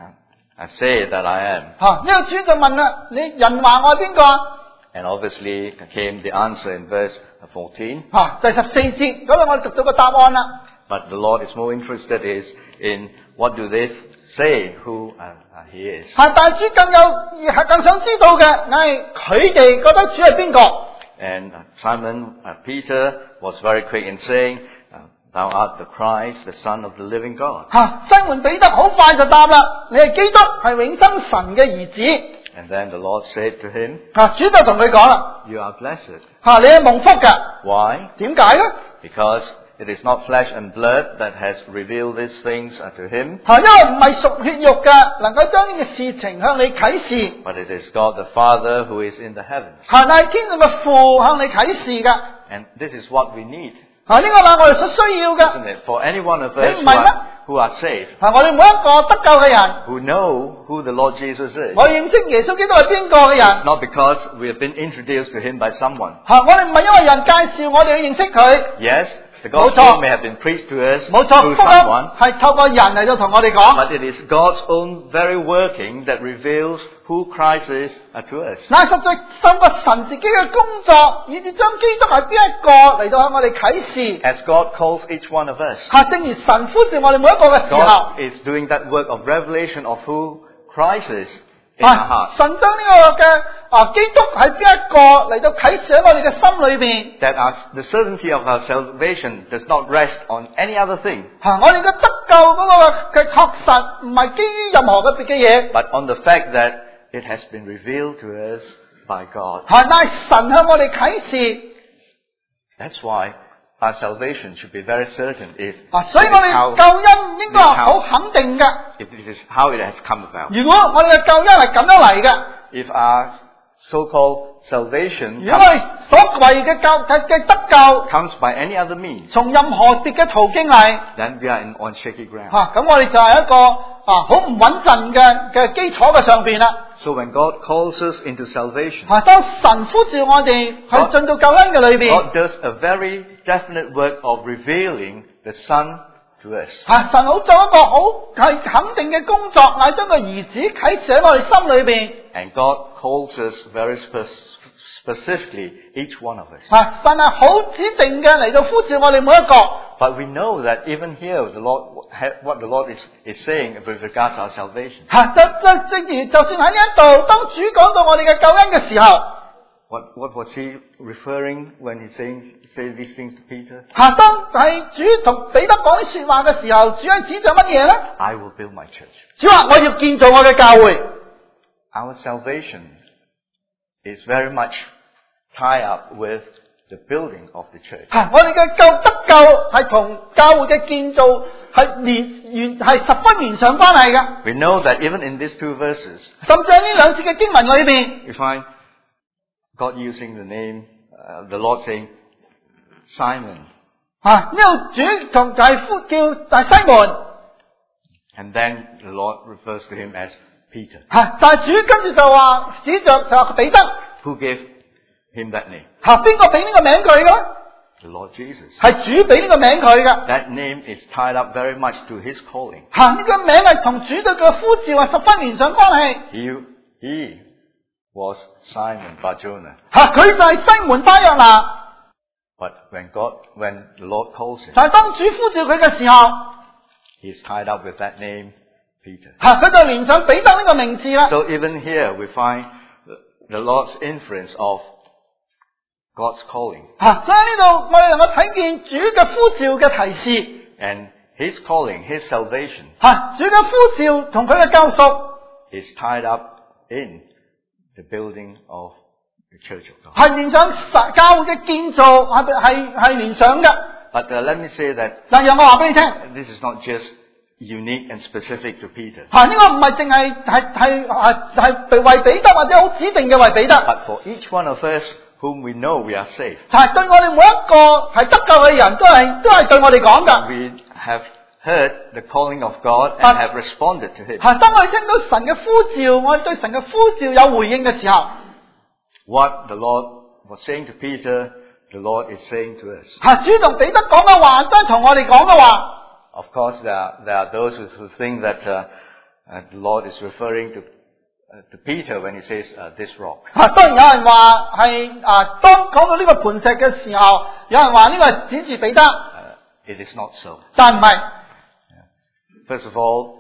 say that I am? 呢個主就問啦，你人話我係邊個啊？ And obviously came the answer in verse 14. 第14節嗰度我哋讀到個答案啦。 But the Lord is more interested in what do they say who he is. 但係主更想知道嘅，係佢哋覺得主係邊個？ And Simon Peter was very quick in saying, Thou art the Christ, the Son of the living God. 西門彼得好快就答啦，你係基督，係永生神嘅兒子。 And then the Lord said to him, 主就同佢講啦， You are blessed. 你係蒙福㗎。 Why? 點解咧？ Because it is not flesh and blood that has revealed these things to him, 因為唔係屬血肉嘅，能夠將呢個事情向你啟示。 but it is God the Father who is in the heavens. 但係天上嘅父向你啟示㗎。 And this is what we need, 呢個係我哋所需要嘅。 isn't it? For any one of us 你唔係咩？ who are saved, 我哋每一個得救嘅人， who know who the Lord Jesus is. 我認識耶穌基督係邊個嘅人。 Not because we have been introduced to him by someone. 我哋唔係因為人介紹我哋去認識佢。 Yes, the 冇 gospel 錯。 may have been preached to us 冇錯， through 福音 someone, 係透過人嚟到同我哋講。 but it is God's own very working that reveals who Christ is to us. 嗱，實在透過神自己嘅工作，以至將基督係邊一個嚟到向我哋啟示。 As God calls each one of us, 正如神呼召我哋每一個嘅時候， God is doing that work of revelation of who Christ is in our hearts. 神將呢個嘅基督係邊一個嚟到啟示喺我哋嘅心裏邊。 That the certainty of our salvation does not rest on any other thing, 我哋嘅得救嗰個嘅確實唔係基於任何嘅別嘅嘢， but on the fact that it has been revealed to us by God. 但係神向我哋啟示。 That's why our salvation should be very certain if 所以我哋救恩應該係好肯定嘅。 this is how it has come about. 如果我哋嘅救恩係咁樣嚟嘅， If our so-called salvation 如果我哋所謂嘅得救 comes by any other means, 從任何別嘅途徑嚟， then we are on shaky ground. 咁我哋就係一個好唔穩陣嘅基礎嘅上邊啦。 So when God calls us into salvation, 當神呼召我哋去進到救恩嘅裏邊， God does a very definite work of revealing the Son to us. 神好做一個好係肯定嘅工作，乃將個兒子啟示喺我哋心裏邊。 And God calls us very specifically, each one of us. 神係好指定嘅嚟到呼召我哋每一個。 But we know that even here, what the Lord is saying with regards to our salvation. 正如就算喺呢一度，當主講到我哋嘅救恩嘅時候， What was he referring when he say these things to Peter? 當係主同彼得講啲說話嘅時候，主係指著乜嘢咧？ I will build my church. 主話我要建造我嘅教會。 Our salvation is very much tied up with the building of the church. 我哋嘅得救係同教會嘅建造係十分連上關係嘅。 We know that even in these two verses, 甚至喺呢兩節嘅經文裏邊， we find God using the name, the Lord saying, Simon. 呢度主同呼叫西門， And then the Lord refers to him as Peter. 但係主跟住就話指着就話彼得。 Who gave him that name? 邊個俾呢個名佢嘅咧？ The Lord Jesus. 係主俾呢個名佢嘅。 That name is tied up very much to his calling. 呢個名係同主對佢嘅呼召係十分連上關係。 He was Simon Bar-Jonah. 佢就係西門巴約拿。 But when the Lord calls him, 但係當主呼召佢嘅時候， he is tied up with that name, Peter. 佢就連上彼得呢個名字啦。 So even here we find the Lord's influence of God's calling. 所以呢度我哋能夠睇見主嘅呼召嘅提示。 And his calling, his salvation, 主嘅呼召同佢嘅救贖 is tied up in the building of the church of God. 係連上教會嘅建造係連上嘅。 But let me say that 但讓我話俾你聽， this is not just unique and specific to Peter. 呢個唔係淨係為彼得或者好指定嘅為彼得， But for each one of us whom we know we are saved, 但係對我哋每一個係得救嘅人都係對我哋講㗎。 we have heard the calling of God and have responded to Him. 當我哋聽到神嘅呼召，我哋對神嘅呼召有回應嘅時候， What the Lord was saying to Peter, the Lord is saying to us. 主同彼得講嘅話，都係同我哋講嘅話。 Of course, there are those who think that the Lord is referring to Peter when He says this rock. 當然有人話係當講到呢個磐石嘅時候，有人話呢個係指住彼得， It is not so. 但唔係。 First of all,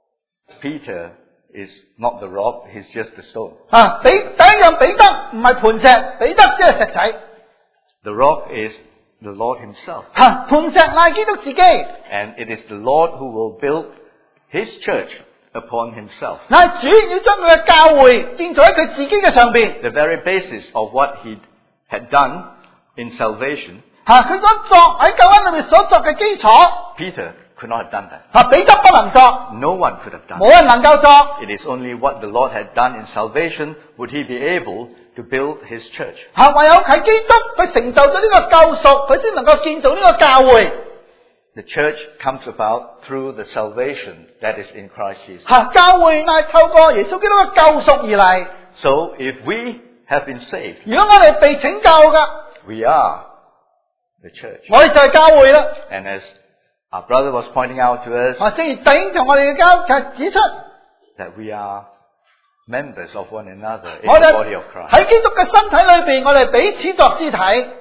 Peter is not the rock; he's just the stone. 第一樣彼得唔係磐石，彼得即係石仔。 The rock is the Lord Himself. 磐石乃基督自己。 And it is the Lord who will build His church upon Himself. 乃主要將佢嘅教會建造喺佢自己嘅上邊。 The very basis of what He had done in salvation, 佢所作喺救恩裏面所作嘅基礎， Peter could not have done that. 彼得不能作， No one could have done 冇 it. 人能夠作。 It is only what the Lord had done in salvation would He be able to build His church. 唯有喺基督佢成就咗呢個救贖，佢先能夠建造呢個教會。 The church comes about through the salvation that is in Christ Jesus. 教會乃透過耶穌基督嘅救贖而嚟。 So if we have been saved, 如果我哋被拯救嘅， we are the church. 我哋就係教會啦。 And as our brother was pointing out to us, 正如弟兄同我哋嘅教指出， that we are members of one another in 我 the 哋 body of Christ. 喺基督嘅身體裏邊，我哋彼此作肢體。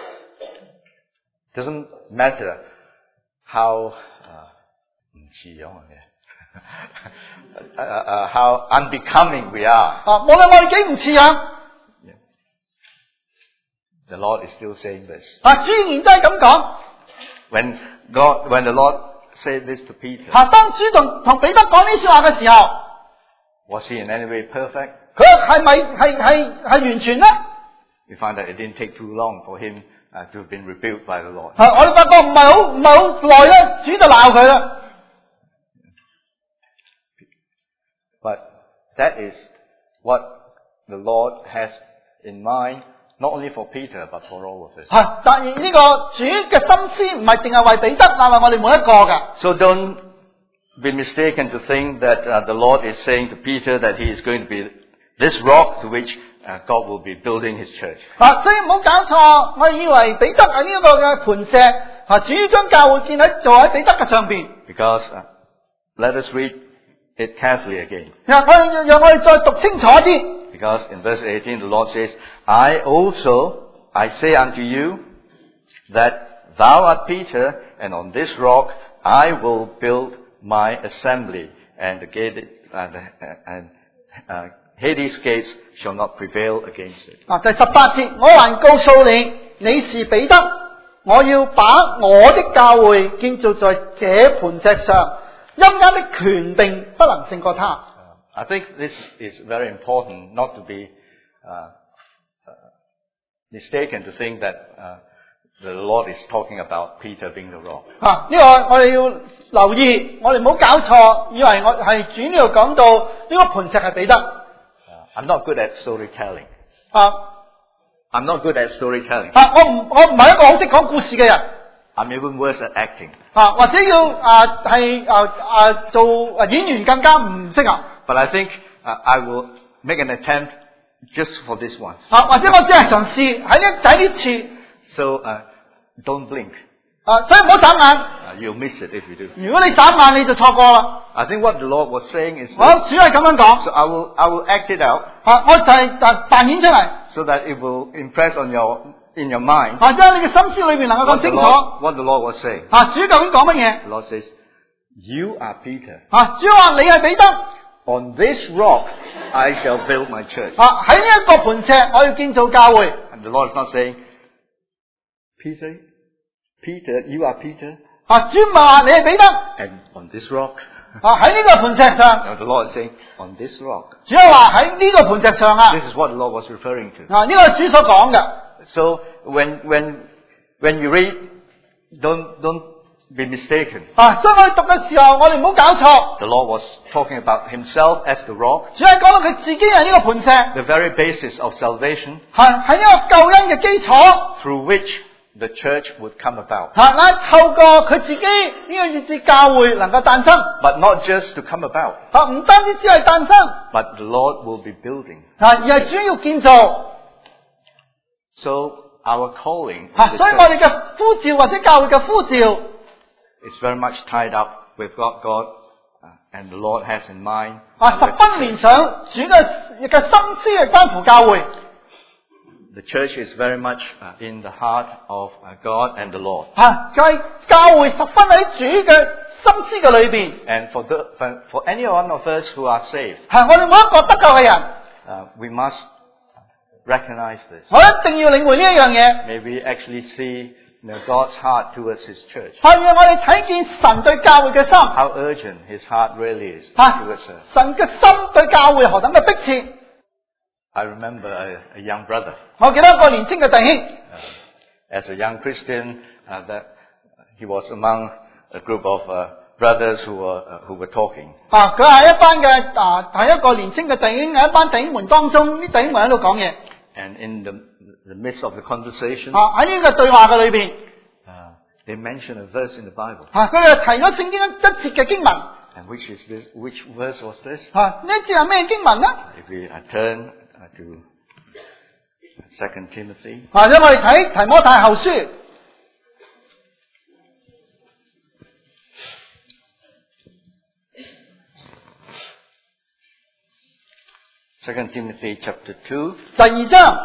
Doesn't matter how how unbecoming we are. 無論我哋幾唔似樣， The Lord is still saying this. 主仍然都係咁講。 When the Lord said this to Peter, 當主同彼得講呢說話嘅時候， was he in any way perfect? 佢係咪係完全呢？ We find that it didn't take too long for him to have been rebuked by the Lord. 我哋發覺唔係好耐咧，主就鬧佢啦。 But that is what the Lord has in mind, not only for Peter, but for all of us. 但係呢個主嘅心思唔係淨係為彼得，但係為我哋每一個㗎。 So don't be mistaken to think that the Lord is saying to Peter that he is going to be this rock to which God will be building His church. 所以唔好搞錯，我以為彼得係呢一個嘅磐石，主要將教會建喺彼得嘅上邊。 Because let us read it carefully again. 讓我哋再讀清楚啲。 Because in verse 18 the Lord says, I say unto you that Thou art Peter, and on this rock I will build my assembly, and the gate Hades gates shall not prevail against it. 第18節，我還告訴你，你是彼得，我要把我的教會建造在這磐石上，陰間的權柄不能勝過他。 I think this is very important, not to be mistaken to think that the Lord is talking about Peter being the rock. 呢個我哋要留意，我哋唔好搞錯，以為我係主呢度講到呢個磐石係彼得。 I'm not good at storytelling. I'm not good at storytelling. 我唔係一個好識講故事嘅人。 I'm even worse at acting. 或者要做演員更加唔適合。 But I think I will make an attempt just for this one. 或者我只係嘗試喺呢次。 So don't blink. 所以唔好眨眼。 You'll miss it if you do. 如果你眨眼，你就錯過啦。 I think what the Lord was saying is. 我主係咁樣講。 So I will act it out. 我就扮演出嚟。 So that it will impress in your mind. 或者你嘅心思裏面能夠講清楚。 What the Lord was saying. 主究竟講乜嘢 ？The Lord says, "You are Peter." 主話你係彼得。 On this rock I shall build my church. 喺呢一個磐石，我要建造教會。 And the Lord is not saying, Peter, you are Peter. 主唔係話你係彼得。 And on this rock. 喺呢個磐石上。 No, the Lord is saying, on this rock. 主係話喺呢個磐石上啊。 This is what the Lord was referring to. 呢個係主所講嘅。 So when you read, don't be mistaken. 所以我哋讀嘅時候，我哋唔好搞錯。 The Lord was talking about himself as the rock. 主係講到佢自己係呢個磐石。 The very basis of salvation. 係呢個救恩嘅基礎。 Through which the church would come about. 透過佢自己呢個以致教會能夠誕生。 But not just to come about. 唔單止只係誕生。 But the Lord will be building. 而係主要建造。 So our calling. 所以我哋嘅呼召或者教會嘅呼召。 It's very much tied up with what God and the Lord has in mind. 十分連上主嘅心思係關乎教會。 The church is very much in the heart of God and the Lord. 就係教會十分喺主嘅心思嘅裏邊。 And for any one of us who are saved. 我哋每一個得救嘅人。 We must recognize this. 我一定要領會呢一樣嘢。 May we actually see God's heart towards His church. 係讓我哋睇見神對教會嘅心。 How urgent His heart really is towards us. 神嘅心對教會何等嘅迫切。 I remember a young brother. 我記得一個年輕嘅弟兄。 As a young Christian, that he was among a group of brothers who were talking. 佢係一班嘅係一個年輕嘅弟兄，喺一班弟兄們當中，啲弟兄們喺度講嘢。 And in the midst of the conversation, 喺呢個對話嘅裏邊 they mentioned a verse in the Bible. 佢哋提咗聖經一節嘅經文。 And which verse was this? 呢一節係咩經文呢？ If we turn to 2 Timothy. 或者我哋睇提摩太後書。 2 Timothy chapter 2. 第2章。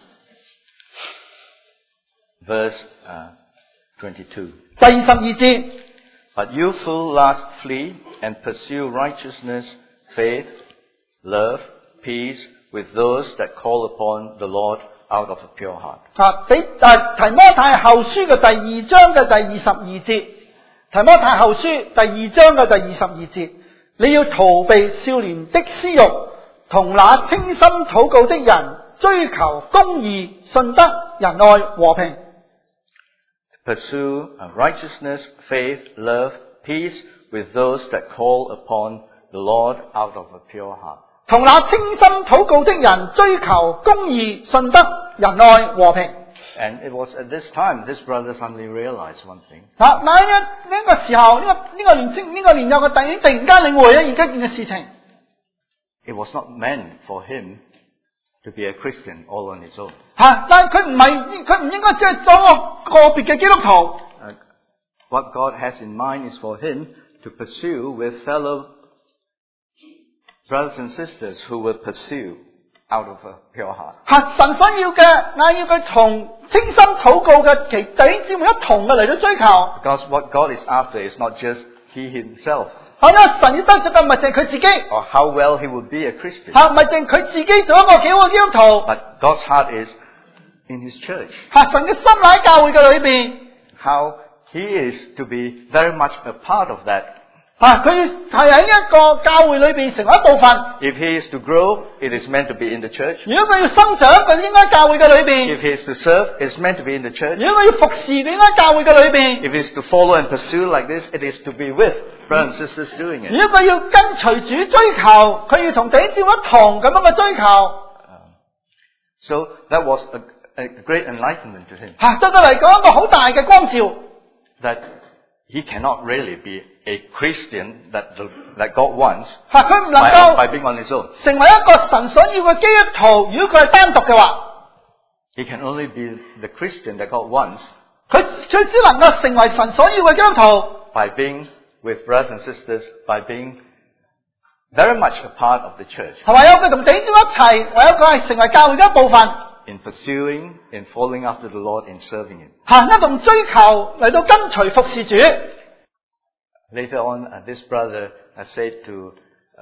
Verse 22. 第22節。 But you last flee and pursue righteousness, faith, love, peace with those that call upon the Lord out of a pure heart. 提摩太後書嘅第2章嘅第22節。提摩太後書第2章嘅第22節。你要逃避少年的私欲，同那清心禱告的人追求公義、信德、仁愛、和平。 Pursue righteousness, faith, love, peace with those that call upon the Lord out of a pure heart. 同那清心禱告的人追求公義、信德、仁愛、和平。 And it was at this time this brother suddenly realized one thing. 呢個時候，呢個年幼嘅弟兄突然間領會咗而家件嘅事情。 It was not meant for him to be a Christian all on his own. 但係佢唔應該只係做個別嘅基督徒。 What God has in mind is for him to pursue with fellow brothers and sisters who will pursue. out of a pure heart. 神所要嘅，那要佢同清心禱告嘅其弟兄姊妹一同嘅嚟到追求。 Because what God is after is not just he himself, 因為神要得着嘅唔係淨係佢自己， or how well he would be a Christian, 唔係淨佢自己做一個幾好嘅基督徒。 but God's heart is in his church. 神嘅心喺教會嘅裏邊， How he is to be very much a part of that. 佢係喺一個教會裏邊成為一部分。 If he is to grow, it is meant to be in the church. 如果佢要生長，佢應該喺教會嘅裏邊； If he is to serve, it's meant to be in the church. 如果佢要服侍，佢應該喺教會嘅裏邊； If he is to follow and pursue like this, it is to be with brothers and sisters doing it. 如果佢要跟隨主追求，佢要同弟兄姊妹一同咁樣嘅追求。 So that was a great enlightenment to him. 對佢嚟講一個好大嘅光照。 That he cannot really be a Christian that God wants 佢唔能夠 by being on his own. 成為一個神所要嘅基督徒。如果佢係單獨嘅話， He can only be the Christian that God wants 佢只能夠成為神所要嘅基督徒。 by being with brothers and sisters, by being very much a part of the church, 係唯有佢同弟兄姊妹一齊，唯有佢係成為教會嘅一部分。 in pursuing, in following after the Lord, in serving Him. 一同追求嚟到跟隨服侍主。 Later on, this brother said to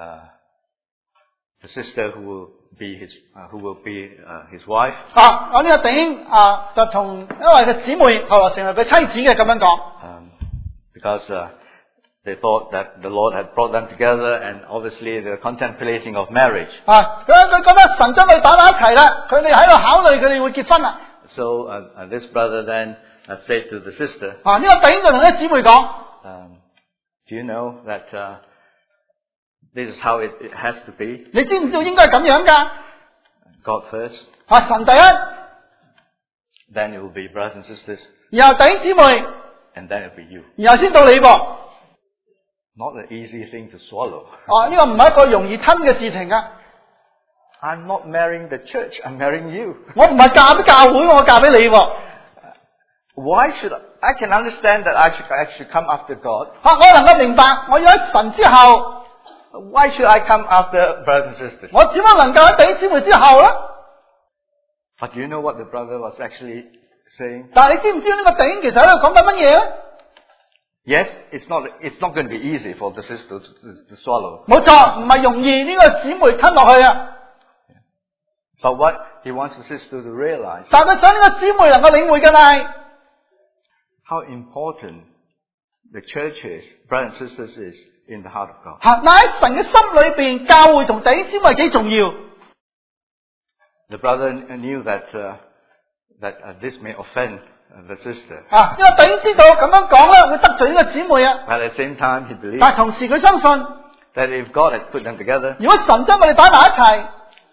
the sister who will be his wife, 我呢個弟兄就同一位嘅姊妹後來成為佢妻子嘅咁樣講。 because they thought that the Lord had brought them together, and obviously they were contemplating of marriage. 佢覺得神將佢哋擺埋一齊啦，佢哋喺度考慮佢哋會結婚啦。 So this brother then said to the sister, 呢個弟兄就同啲姊妹講。 do you know that this is how it has to be? 你知唔知道應該係咁樣㗎？ God first, 神第一， then it will be brothers and sisters, 然後弟兄姊妹， and then it will be you. 然後先到你噃。 Not an easy thing to swallow. 呢個唔係一個容易吞嘅事情啊！ I'm not marrying the church, I'm marrying you. 我唔係嫁俾教會，我嫁俾你喎。 Why should I can understand that I should come after God. 我能夠明白，我要喺神之後， Why should I come after brothers and sisters? 我點樣能夠喺弟兄姊妹之後咧？ But do you know what the brother was actually saying? 但係你知唔知呢個弟兄其實喺度講緊乜嘢咧？ Yes, it's not going to be easy for the sister to swallow. 冇錯，唔係容易呢個姊妹吞落去啊！ But what he wants the sister to realize, 但係佢想呢個姊妹能夠領會嘅係 how important the church is, brothers and sisters is in the heart of God. 嗱喺神嘅心裏邊，教會同弟兄姊妹幾重要。 The brother knew that this may offend the sister. 因為弟兄知道咁樣講咧會得罪呢個姊妹啊。 But at the same time, he believed 但係同時佢相信， that if God had put them together, 如果神將佢哋擺埋一齊，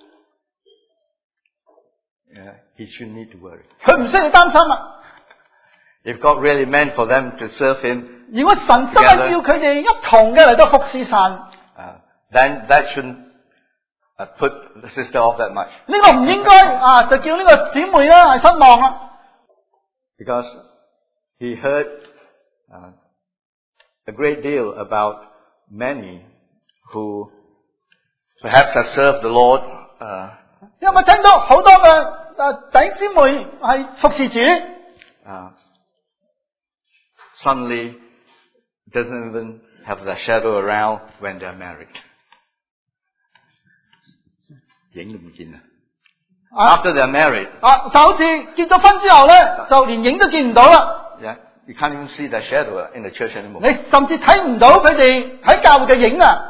he shouldn't need to worry. 佢唔需要擔心啊。 If God really meant for them to serve Him, 如果神真係要佢哋一同嘅嚟到服侍神， then that shouldn't put the sister off that much. 呢個唔應該就叫呢個姊妹咧係失望啊。 Because he heard a great deal about many who perhaps have served the Lord, 因為聽到好多嘅弟兄姊妹係服侍主， suddenly doesn't even have the shadow around when they're married. 影都唔見啦。After they're married, 就好似結咗婚之後咧，就連影都見唔到啦。 yeah, you can't even see their shadow in the church anymore. 你甚至睇唔到佢哋喺教會嘅影啊！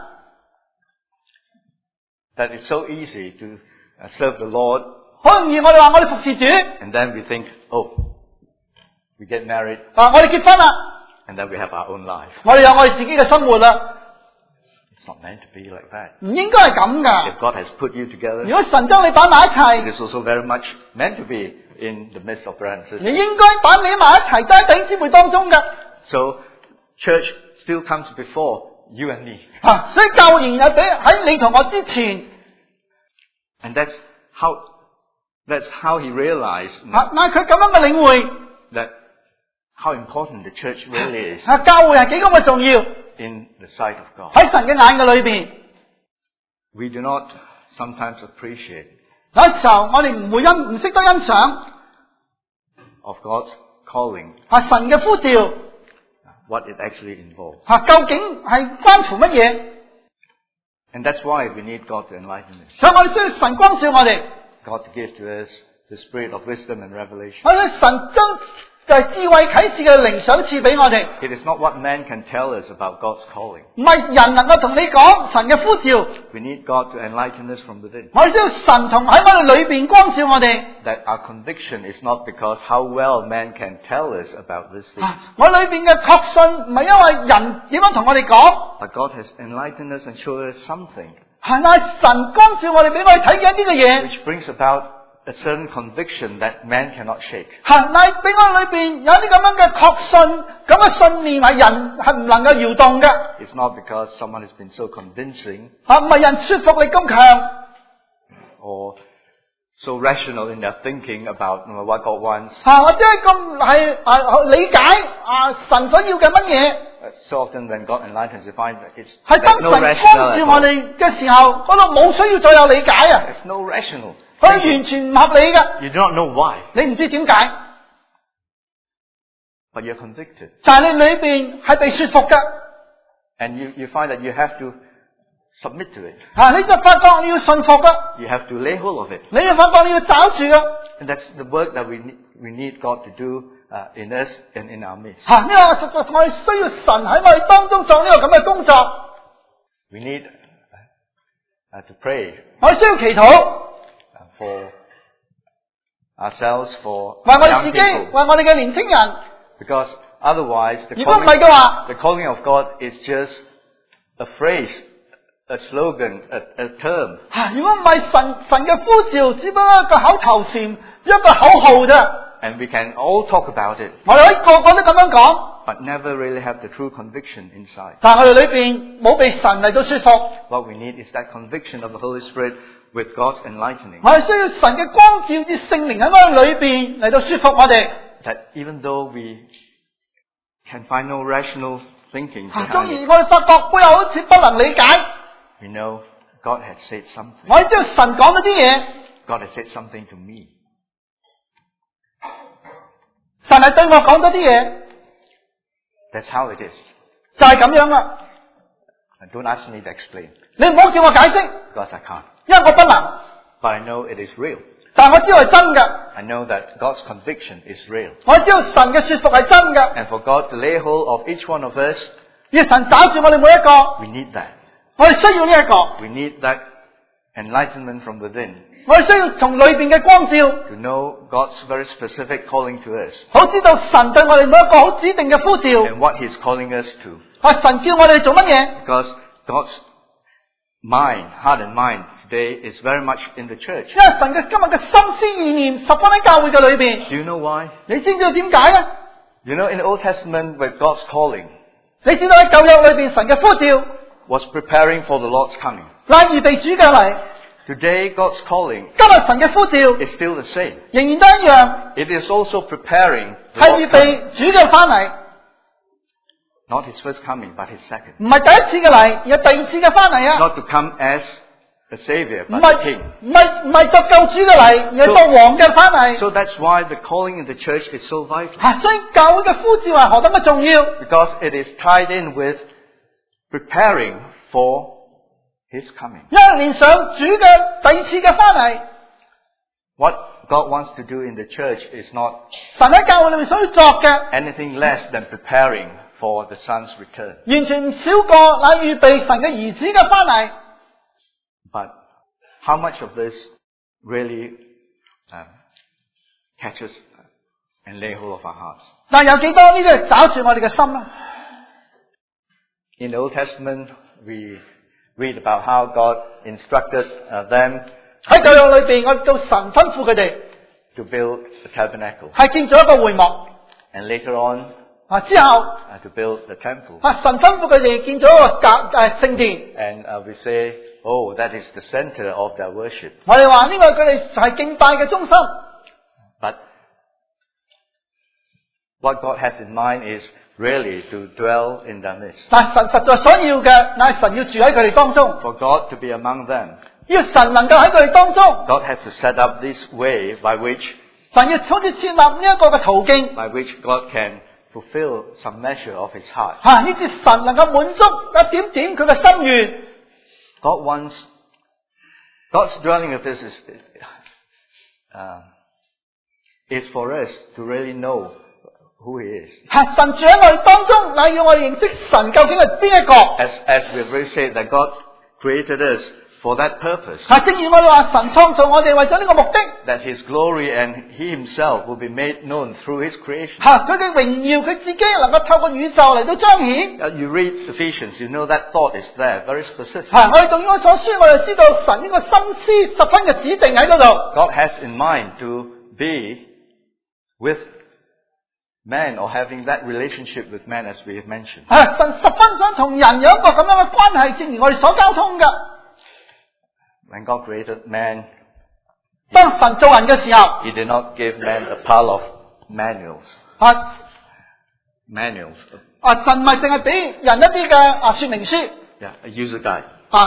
That it's so easy to serve the Lord, 好容易我哋話我哋服侍主， and then we think, oh, we get married, 我哋結婚啦， and then we have our own life. 我哋有我哋自己嘅生活啦。 It's not meant to be like that. 唔應該係咁噶。 If God has put you together, 如果神將你擺埋一 it 齊， is also very much meant to be in the midst of brothers and 你 sisters. 應該擺你埋一齊，都喺弟兄姊妹當中噶。 So, church still comes before you and me. 所以教會仍然有喺你同我之前。 And that's how he realized 嗱佢咁樣嘅領會， that how important the church really is 教會係幾咁嘅重要 in the sight of God. 喺神嘅眼嘅裏邊。 We do not sometimes appreciate 有啲時候我哋唔識得欣賞 of God's calling, 神嘅呼召 what it actually involves. 究竟係關乎乜嘢？ And that's why we need God to enlighten us. 所以我哋需要神光照我哋， God to give to us the spirit of wisdom and revelation. 我哋神將智慧啟示嘅靈賞賜俾我哋。 It is not what man can tell us about God's calling. 唔係人能夠同你講神嘅呼召， We need God to enlighten us from within. 我哋需要神同喺我哋裏邊光照我哋。 That our conviction is not because how well man can tell us about this thing. 我裏邊嘅確信唔係因為人點樣同我哋講， But God has enlightened us and showed us something 係嗌神光照我哋俾我哋睇見一啲嘅嘢， which brings about a certain conviction that man cannot shake. 係嗌俾我裏邊有啲咁樣嘅確信，咁嘅信念係人係唔能夠搖動嘅， It's not because someone has been so convincing 唔係人說服力咁強， or so rational in their thinking about what God wants. 或者係咁係理解神所要嘅乜嘢。 So often when God enlightens, you find that 係 there's 當 no no 神光 rational 照 at 我 all. 哋嘅時候，嗰度冇需要再有理解啊， There's no rational. 佢完全唔合理嘅， You do not know why, 你唔知點解， but you're convicted. 但係你裏邊係被說服嘅， And you find that you have to submit to it. 你就發覺你要信服嘅， You have to lay hold of it. 你就發覺你要找住嘅， And that's the work that we need God to do in us and in our midst. 呢個實在我哋需要神喺我哋當中做呢個咁嘅工作， We need to pray 我哋需要祈禱， for ourselves, for 為我哋 young 自己， people. 為我哋嘅年青人。 Because otherwise, the 如果唔係嘅話， calling of God is just a phrase, a slogan, a term. 如果唔係神嘅呼召，只不過一個口頭禪，只一個口號啫。 And we can all talk about it, 我哋可以個個都咁樣講， but never really have the true conviction inside. 但係我哋裏邊冇被神嚟到說服。 What we need is that conviction of the Holy Spirit with God's enlightening. 我哋需要神嘅光照至聖靈喺我哋裏邊嚟到說服我哋。 That even though we can find no rational thinking 當 behind 然 it, 我哋發覺背後好似不能理解， we know God has said something. 我哋知道神講咗啲嘢， God has said something to me. 神係對我講咗啲嘢， That's how it is. 就係咁樣啦。 And don't ask me to explain, 你唔好叫我解釋， because I can't. 因為我不能。 But I know it is real. 但係我知道係真嘅， I know that God's conviction is real. 我知道神嘅說服係真嘅， And for God to lay hold of each one of us, 要神找住我哋每一個， we need that. 我哋需要呢一個， We need that enlightenment from within 我哋需要從裏邊嘅光照， to know God's very specific calling to us 好知道神對我哋每一個好指定嘅呼召。 and what He's calling us to. 神叫我哋做乜嘢？ Because God's heart and mind today is very much in the church. 因為神嘅今日嘅心思意念十分喺教會嘅裏邊。 Do you know why? 你知唔知道點解咧？ You know, in the Old Testament, with God's calling 你知道喺舊約裏邊神嘅呼召， was preparing for the Lord's coming. 乃預備主嘅嚟。 Today, God's calling 今日神嘅呼召 is still the same. 仍然都一樣， It is also preparing the 係 Lord's 預 coming. 備主嘅翻嚟， Not His first coming, but His second. 唔係第一次嘅嚟，而係第二次嘅翻嚟啊！ Not to come as a Savior, 唔 but 係 a King. 唔係作救主嘅嚟，而係作王嘅翻嚟。 So that's why the calling in the church is so vital. 所以教會嘅呼召係何等嘅重要， Because it is tied in with preparing for His coming. 因為連上主嘅第二次嘅翻嚟， What God wants to do in the church is not 神喺教會裏面所要作嘅， anything less than preparing for the Son's return. 完全唔少過乃預備神嘅兒子嘅翻嚟。 But how much of this really catches and lay hold of our hearts? 但有幾多呢啲係找住我哋嘅心咧？ In the Old Testament, we read about how God instructed them 喺舊約裏邊，我哋到神吩咐佢哋 to build the tabernacle. 係建咗一個會幕， And later on, 之後 to build the temple. 神吩咐佢哋建咗一個聖殿。 And we say, oh, that is the center of their worship. 我哋話呢個佢哋係敬拜嘅中心， But what God has in mind is really to dwell in their midst. 但神實在所要嘅，乃係神要住喺佢哋當中。 For God to be among them. 要神能夠喺佢哋當中， God has to set up this way by which 神要好似設立呢一個嘅途徑， God can fulfill some measure of His heart. 呢啲神能夠滿足一點點佢嘅心願。 God's dwelling with us is for us to really know who He is. 神住喺我哋當中，乃要我哋認識神究竟係邊一個。 As we've already said, that God created us for that purpose. 正如我哋話，神創造我哋為咗呢個目的。 That His glory and He Himself will be made known through His creation. 佢嘅榮耀，佢自己能夠透過宇宙嚟到彰顯。 You read Ephesians, you know that thought is there, very specific. 我哋讀以弗所書，我哋知道神呢個心思十分嘅指定喺嗰度。 God has in mind to be with man or having that relationship with man, as we have mentioned. 神十分想同人有一個咁樣嘅關係，正如我哋所交通嘅。 When God created man, 當神造人嘅時候， He did not give man a pile of manuals. 神唔係淨係俾人一啲嘅說明書。 Yeah, a user guide.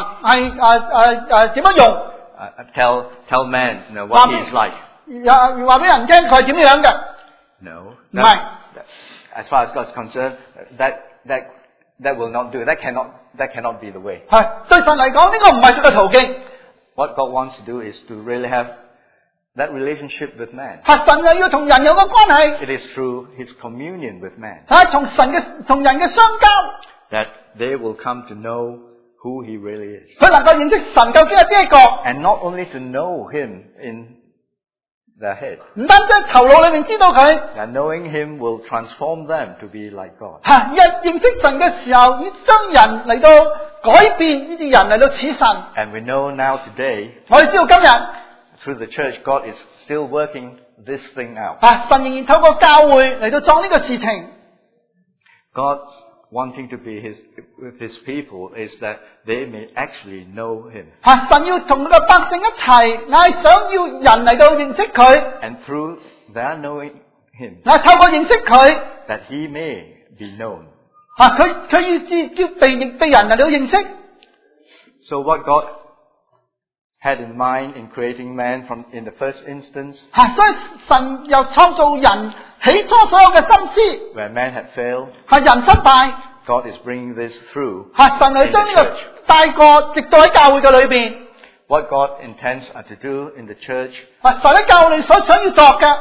點樣用？ Tell man, what he is like. 話俾人聽佢係點樣嘅。 No. Right. As far as God's concerned, that will not do. That cannot be the way. 對神嚟講，呢個唔係佢嘅途徑。 What God wants to do is to really have that relationship with man. 神又要同人有個關係。 It is through His communion with man 同人嘅相交， that they will come to know who He really is. 佢能夠認識神究竟係邊一個。 And not only to know Him in their head. 唔單止喺頭腦裏面知道佢， And knowing Him will transform them to be like God. 認識神嘅時候，要將人嚟到改變呢啲人嚟到似神。 And we know now today, 我哋知道今日 through the church, God is still working this thing out. 神仍然透過教會嚟到做呢個事情。 God wanting to be with His people is that they may actually know Him. 神要同佢嘅百姓一齊，係想要人嚟到認識佢。 And through their knowing Him, 透過認識佢， that He may be known. 佢要被人嚟到認識。 So what God had in mind in creating man in the first instance, 所以神又創造人起初所有嘅心思， where man had failed, 人失敗， God is bringing this through. 神係將呢個帶過，直到喺教會嘅裏邊。 What God intends to do in the church 神喺教會裏所想要作嘅，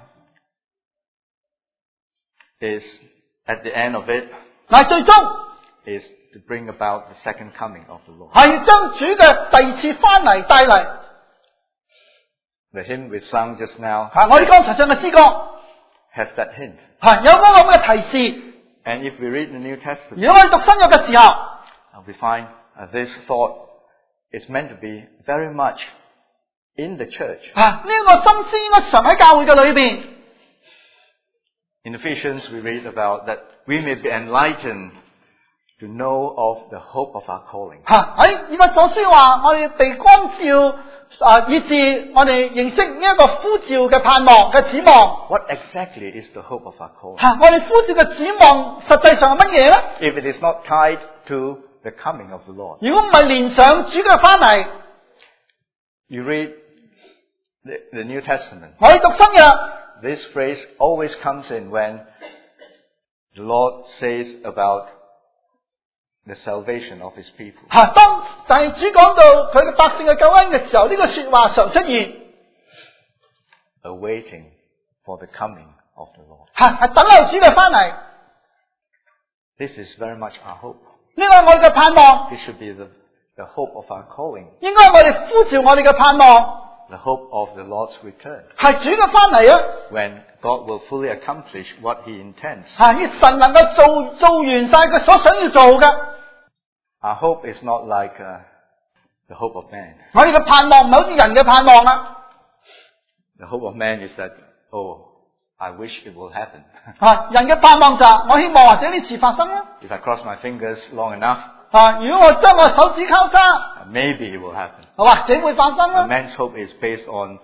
is, at the end of it, 最終 is to bring about the second coming of the Lord. 係將主嘅第二次翻嚟帶嚟。 The hymn we sang just now 我哋剛才唱嘅詩歌 has that hint. 有嗰個咁嘅提示。 And if we read the New Testament, 如果我哋讀新約嘅時候， we find this thought is meant to be very much in the church. 呢個心思應該常喺教會嘅裏邊。 In Ephesians, we read about that we may be enlightened to know of the hope of our calling. 喺以弗所書話，我哋被光照，以致我哋認識呢一個呼召嘅盼望嘅指望。 What exactly is the hope of our calling? 我哋呼召嘅指望實際上係乜嘢咧？ If it is not tied to the coming of the Lord. 如果唔係連上主嘅翻嚟， You read the New Testament. 我哋讀新約。 This phrase always comes in when the Lord says about the salvation of His people. 當但係主講到佢嘅百姓嘅救恩嘅時候，呢個說話常出現。 Awaiting for the coming of the Lord. 係等候主嘅翻嚟。 This is very much our hope. 呢個係我哋嘅盼望。 It should be the hope of our calling. 應該係我哋呼召我哋嘅盼望。 The hope of the Lord's return. 係主嘅翻嚟啊！ When God will fully accomplish what He intends. 神能夠做完晒佢所想要做嘅。 Our hope is not like the hope of man. 我哋嘅盼望唔係好似人嘅盼望啊。 The hope of man is that, oh, I wish it will happen. 人嘅盼望就係我希望或者呢事發生啦。 If I cross my fingers long enough, 如果我將我手指交叉， maybe it will happen. 或者會發生 A 啦。 man's hope is based on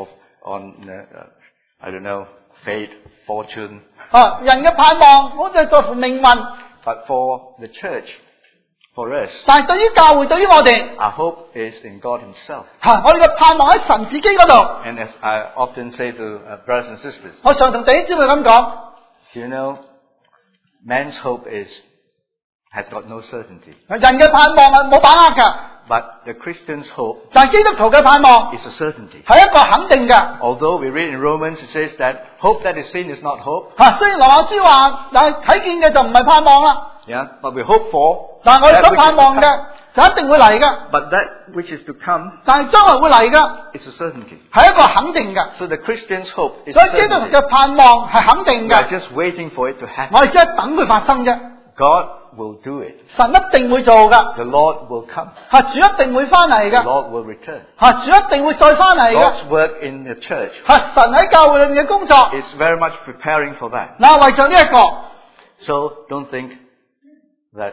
I don't know, fate, fortune. 人嘅盼望好似係在乎命運。 But for the church, for us, 但係對於教會，對於我哋， our hope is in God Himself. 我哋嘅盼望喺神自己嗰度。 And as I often say to brothers and sisters, 我常同弟兄姊妹咁講， you know, man's hope has got no certainty. 人嘅盼望係冇把握㗎， But the Christian's hope 但係基督徒嘅盼望 is a certainty. 係一個肯定嘅。 Although we read in Romans, it says that hope that is seen is not hope. 雖然羅馬書話，但係睇見嘅就唔係盼望啦。 Yeah, but we hope for 但係我哋 that 所 which 盼 is 望 to 嘅 come. 就一定會嚟㗎， But that which is to come 但係將來會嚟㗎， is a certainty. 係一個肯定嘅。 So the Christian's hope is 所 a 以基督徒 certainty. 嘅盼望係肯定 We are 嘅， just waiting for it to happen. 我哋只係等佢發生啫。 God will do it. 神一定會做㗎， The Lord will come. 主一定會翻嚟 The 㗎， Lord will return. 主一定會再翻嚟㗎。 God's work in the church 神喺教會裏面嘅工作， is very much preparing for that. 為咗呢一個， So don't think that,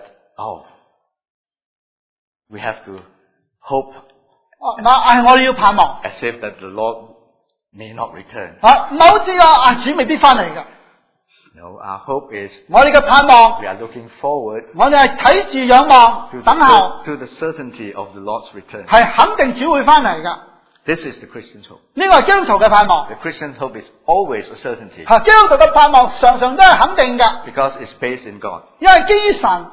we have to hope 我哋要盼望， as if that the Lord may not return. 唔係好似話主未必翻嚟㗎。 No, our hope is 我哋嘅盼望， we are looking forward 我哋係睇住仰望 to 等候， the certainty of the Lord's return. 係肯定主會翻嚟㗎。 This is the Christian's hope. 呢個係基督徒嘅盼望。 The Christian's hope is always a certainty 基督徒嘅盼望常常都係肯定㗎， because it's based in God. 因為基於神，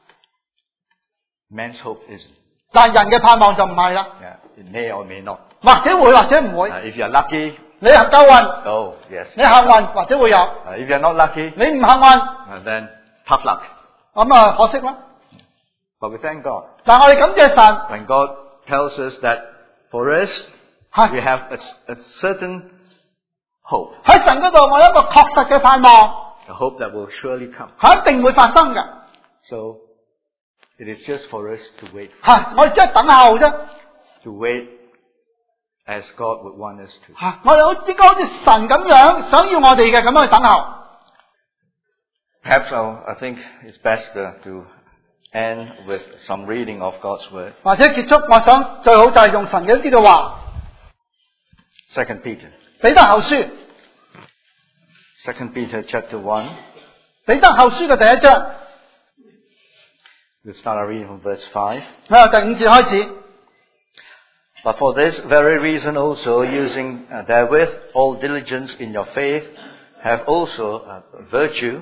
Man's hope isn't. 但人嘅盼望就唔係啦， Yeah, it may or may not. 或者會或者唔會。 If you're lucky, 你係夠運， oh yes. 你幸運或者會有； If you're not lucky, 你唔幸運， then tough luck. 咁可惜啦。 But we thank God 但我哋感謝神， when God tells us that for us 係 we have a certain hope, 喺神嗰度，我有一個確實嘅盼望， a hope that will surely come. 係一定會發生嘅。 So it is just for us to wait, 我哋只係等候啫。 to wait as God would want us to. 我哋應該好似神咁樣想要我哋嘅咁樣去等候。 Perhaps I think it's best to end with some reading of God's word. 或者結束，我想最好就係用神嘅一啲嘅話。 2 Peter. 彼得後書， 2 Peter chapter 1. 彼得後書嘅第一章， We'll start our reading from verse 5. 第5節開始。 But for this very reason also, using therewith all diligence in your faith, have also virtue.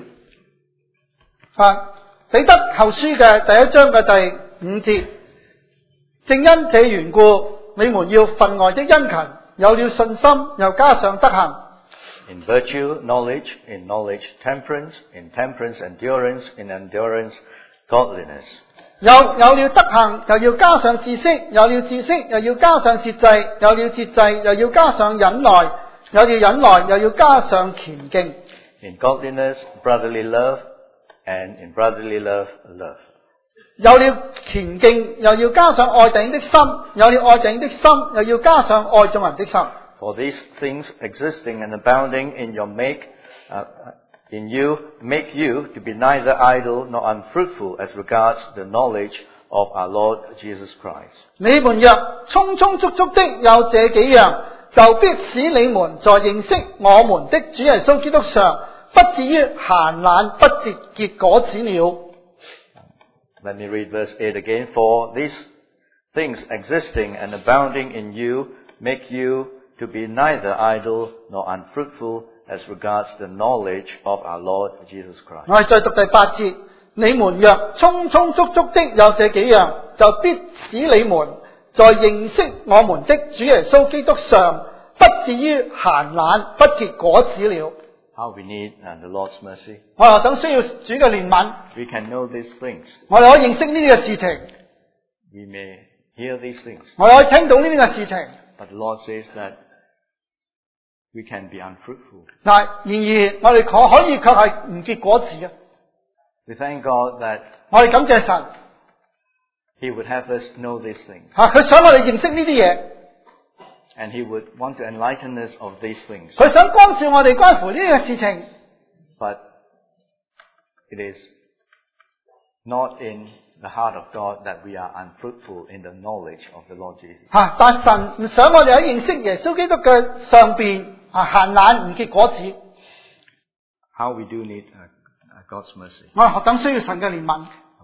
彼得後書嘅第一章嘅第5節，正因這緣故，你們要分外的殷勤，有了信心，又加上德行。 In virtue, knowledge, in knowledge, temperance, in temperance, endurance, in endurance, godliness. 有了德行，又要加上知識；有了知識，又要加上節制；有了節制，又要加上忍耐；有了忍耐，又要加上虔敬。 In godliness, brotherly love, and in brotherly love, love. 有了虔敬，又要加上愛弟兄的心；有了愛弟兄的心，又要加上愛眾人的心。 For these things existing and abounding in you make you to be neither idle nor unfruitful as regards the knowledge of our Lord Jesus Christ. 你們若充充足足的有這幾樣，就必使你們在認識我們的主耶穌基督上，不至於閒懶不結果子了。 Let me read verse 8 again. For these things existing and abounding in you make you to be neither idle nor unfruitful as regards the knowledge of our Lord Jesus Christ. 我哋再讀第8節，你們若充充足足的有這幾樣，就必使你們在認識我們的主耶穌基督上，不至於閒懶不結果子了。 How we need the Lord's mercy. 我又想需要主嘅憐憫， We can know these things. 我哋可以認識呢啲嘅事情， We may hear these things. 我哋可以聽到呢啲嘅事情。 But the Lord says that we can be unfruitful. 然而我哋可以卻係唔結果子嘅。 We thank God that 我哋感謝神， He would have us know these things. 佢想我哋認識呢啲嘢， And He would want to enlighten us of these things. 佢想光照我哋關乎呢啲嘅事情。 But it is not in the heart of God that we are unfruitful in the knowledge of the Lord Jesus. 但神唔想我哋喺認識耶穌基督嘅上邊閒懶唔結果子。 How we do need God's mercy. 我哋何等需要神嘅憐憫。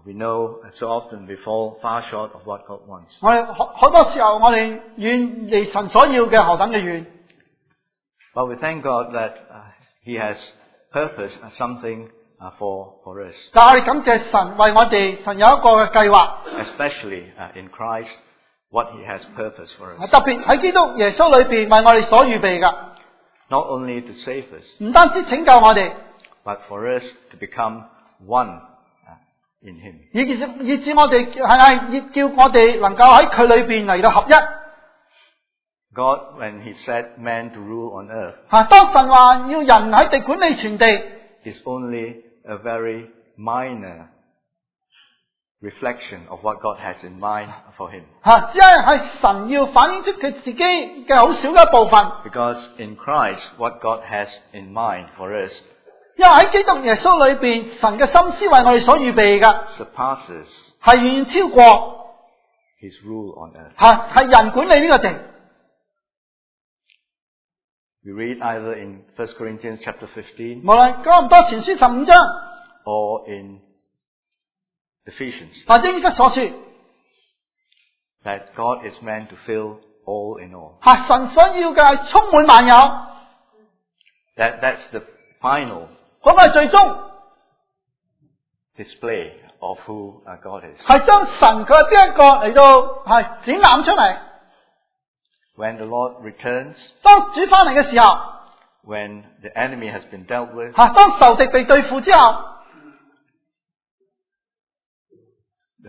We know so often we fall far short of what God wants. 我哋好多時候我哋遠離神所要嘅何等嘅遠。 But we thank God that He has purposed something for us. 但係我哋感謝神為我哋，神有一個嘅計劃， Especially in Christ, what He has purposed for us. 特別喺基督耶穌裏邊為我哋所預備嘅， Not only to save us, 唔單止拯救我哋， but for us to become one in Him. 以致我哋係叫我哋能夠喺佢裏邊嚟到合一。 God, when He set man to rule on earth, 當神話要人喺地管理全地， is only a very minor reflection of what God has in mind for him. 只係神要反映出佢自己嘅好少嘅一部分。 Because in Christ, what God has in mind for us 因為喺基督耶穌裏邊，神嘅心思為我哋所預備嘅 surpasses 係遠遠超過 His rule on earth. 係人管理呢個地。 We read either in 1 Corinthians chapter 15 無論哥林多前書15章 or in Ephesians 或者呢個所說， that God is meant to fill all in all. 神想要嘅係充滿萬有， That's the final 嗰個係最終 display of who God is. 係將神佢係邊一個嚟到展覽出嚟。 When the Lord returns, 當主翻嚟嘅時候， when the enemy has been dealt with, 當仇敵被對付之後， the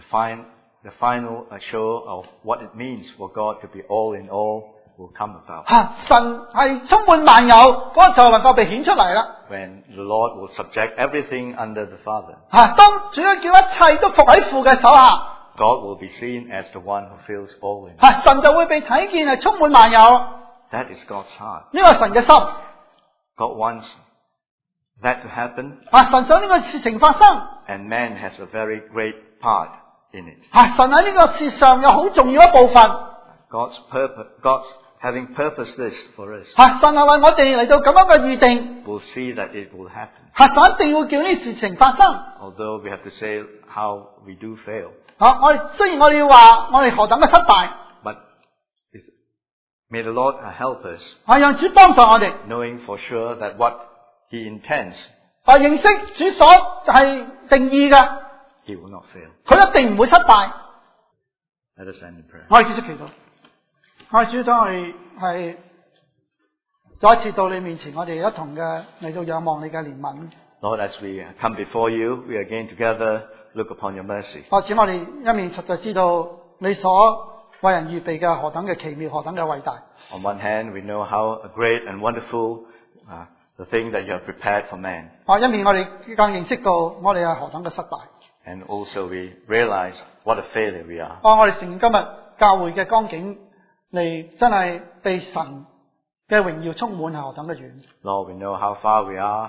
final show of what it means for God to be all in all will come about. 神係充滿萬有，嗰個就能夠被顯出嚟啦。 When the Lord will subject everything under the Father, 當主叫一切都服喺父嘅手下， God will be seen as the one who fills all in. 神就會被睇見係充滿萬有。 That is God's heart. 呢個係神嘅心。 God wants that to happen, 神想呢個事情發生， and man has a very great part in it. 神喺呢個事上有好重要一部分。 God's having purposed this for us. 神係為我哋嚟到咁樣嘅預定， We'll see that it will happen. 神一定會叫呢啲事情發生。 Although we have to say how we do fail. 雖然我哋要話我哋何等嘅失敗， But may the Lord help us, 讓主幫助我哋， knowing for sure that what He intends, 認識主所係定義嘅， He will not fail. 佢一定唔會失敗。 Let us end in prayer. 我哋繼續祈禱，我哋主當我哋係再一次到你面前，我哋一同嘅嚟到仰望你嘅憐憫。 Lord, as we come before you, we again together look upon your mercy. 主，我哋一面實在知道你所為人預備嘅何等嘅奇妙，何等嘅偉大。 On one hand, we know how great and wonderful the thing that you have prepared for man. 一面我哋更認識到我哋係何等嘅失敗。 And also we realize what a failure we are. 我哋承認今日教會嘅光景嚟真係被神嘅榮耀充滿係何等嘅遠。 Lord, we know how far we are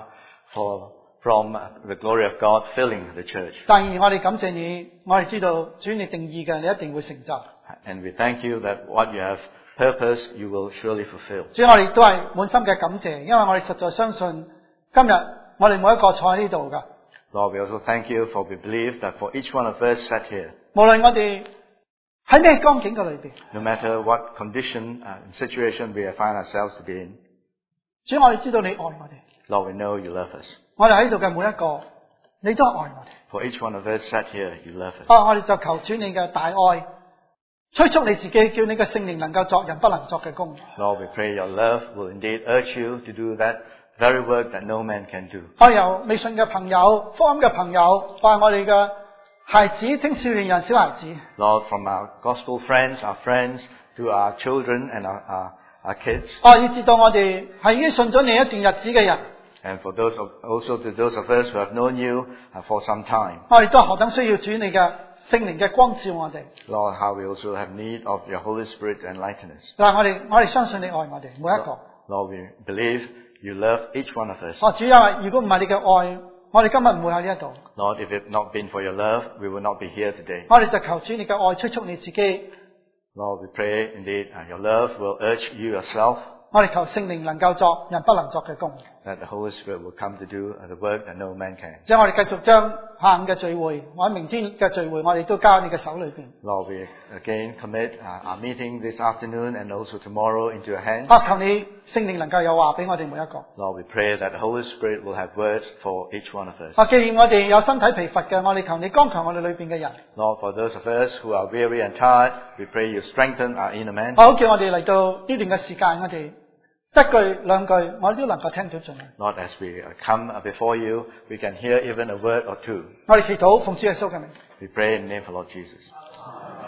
from the glory of God filling the church. 但而我哋感謝你，我哋知道主你定義嘅，你一定會成就。 And we thank you that what you have purposed, you will surely fulfill. 所以我哋都係滿心嘅感謝，因為我哋實在相信今日我哋每一個坐喺呢度㗎， Lord, we also thank you for we believe that for each one of us sat here, 無論我哋喺咩光景嘅裏邊， no matter what condition and situation we find ourselves to be in, 主我哋知道你愛我哋， Lord, we know you love us. 我哋喺度嘅每一個，你都愛我哋。 For each one of us sat here, you love us. 我哋就求主你嘅大愛，催促你自己，叫你嘅聖靈能夠作人不能作嘅工。 Lord, we pray your love will indeed urge you to do that very work that no man can do. 由未信嘅朋友、福音嘅朋友，我哋嘅孩子、青少年人、小孩子， Lord, from our gospel friends, to our children and our kids, 以至到我哋係已經信咗你一段日子嘅人， and for also to those of us who have known you for some time. 我哋都何等需要主你嘅聖靈嘅光照我哋。 Lord, how we also have need of your Holy Spirit to enlighten us. 我哋相信你愛我哋每一個。 Lord, we believe you love each one of us. 主，因為如果唔係你嘅愛，我哋今日唔會喺呢一度。 Lord, if it had not been for your love, we would not be here today. 我哋就求主你嘅愛催促你自己。 Lord, we pray indeed your love will urge you yourself, 我哋求聖靈能夠作人不能作嘅工。 that the Holy Spirit will come to do the work that no man can. 我哋繼續將下午嘅聚會，或者明天嘅聚會，我哋都交喺你嘅手裏邊。 Lord, we again commit our meeting this afternoon and also tomorrow into your hands. 求你聖靈能夠有話俾我哋每一個。 Lord, we pray that the Holy Spirit will have words for each one of us. 既然我哋有身體疲乏嘅，我哋求你剛強我哋裏邊嘅人。 Lord, for those of us who are weary and tired, we pray you strengthen our inner man. 好叫我哋嚟到呢段嘅時間，我哋一句兩句，我都能夠聽到進來。 Lord, as we come before you, we can hear even a word or two. 我哋祈禱奉主耶穌嘅名。 We pray in the name of Lord Jesus.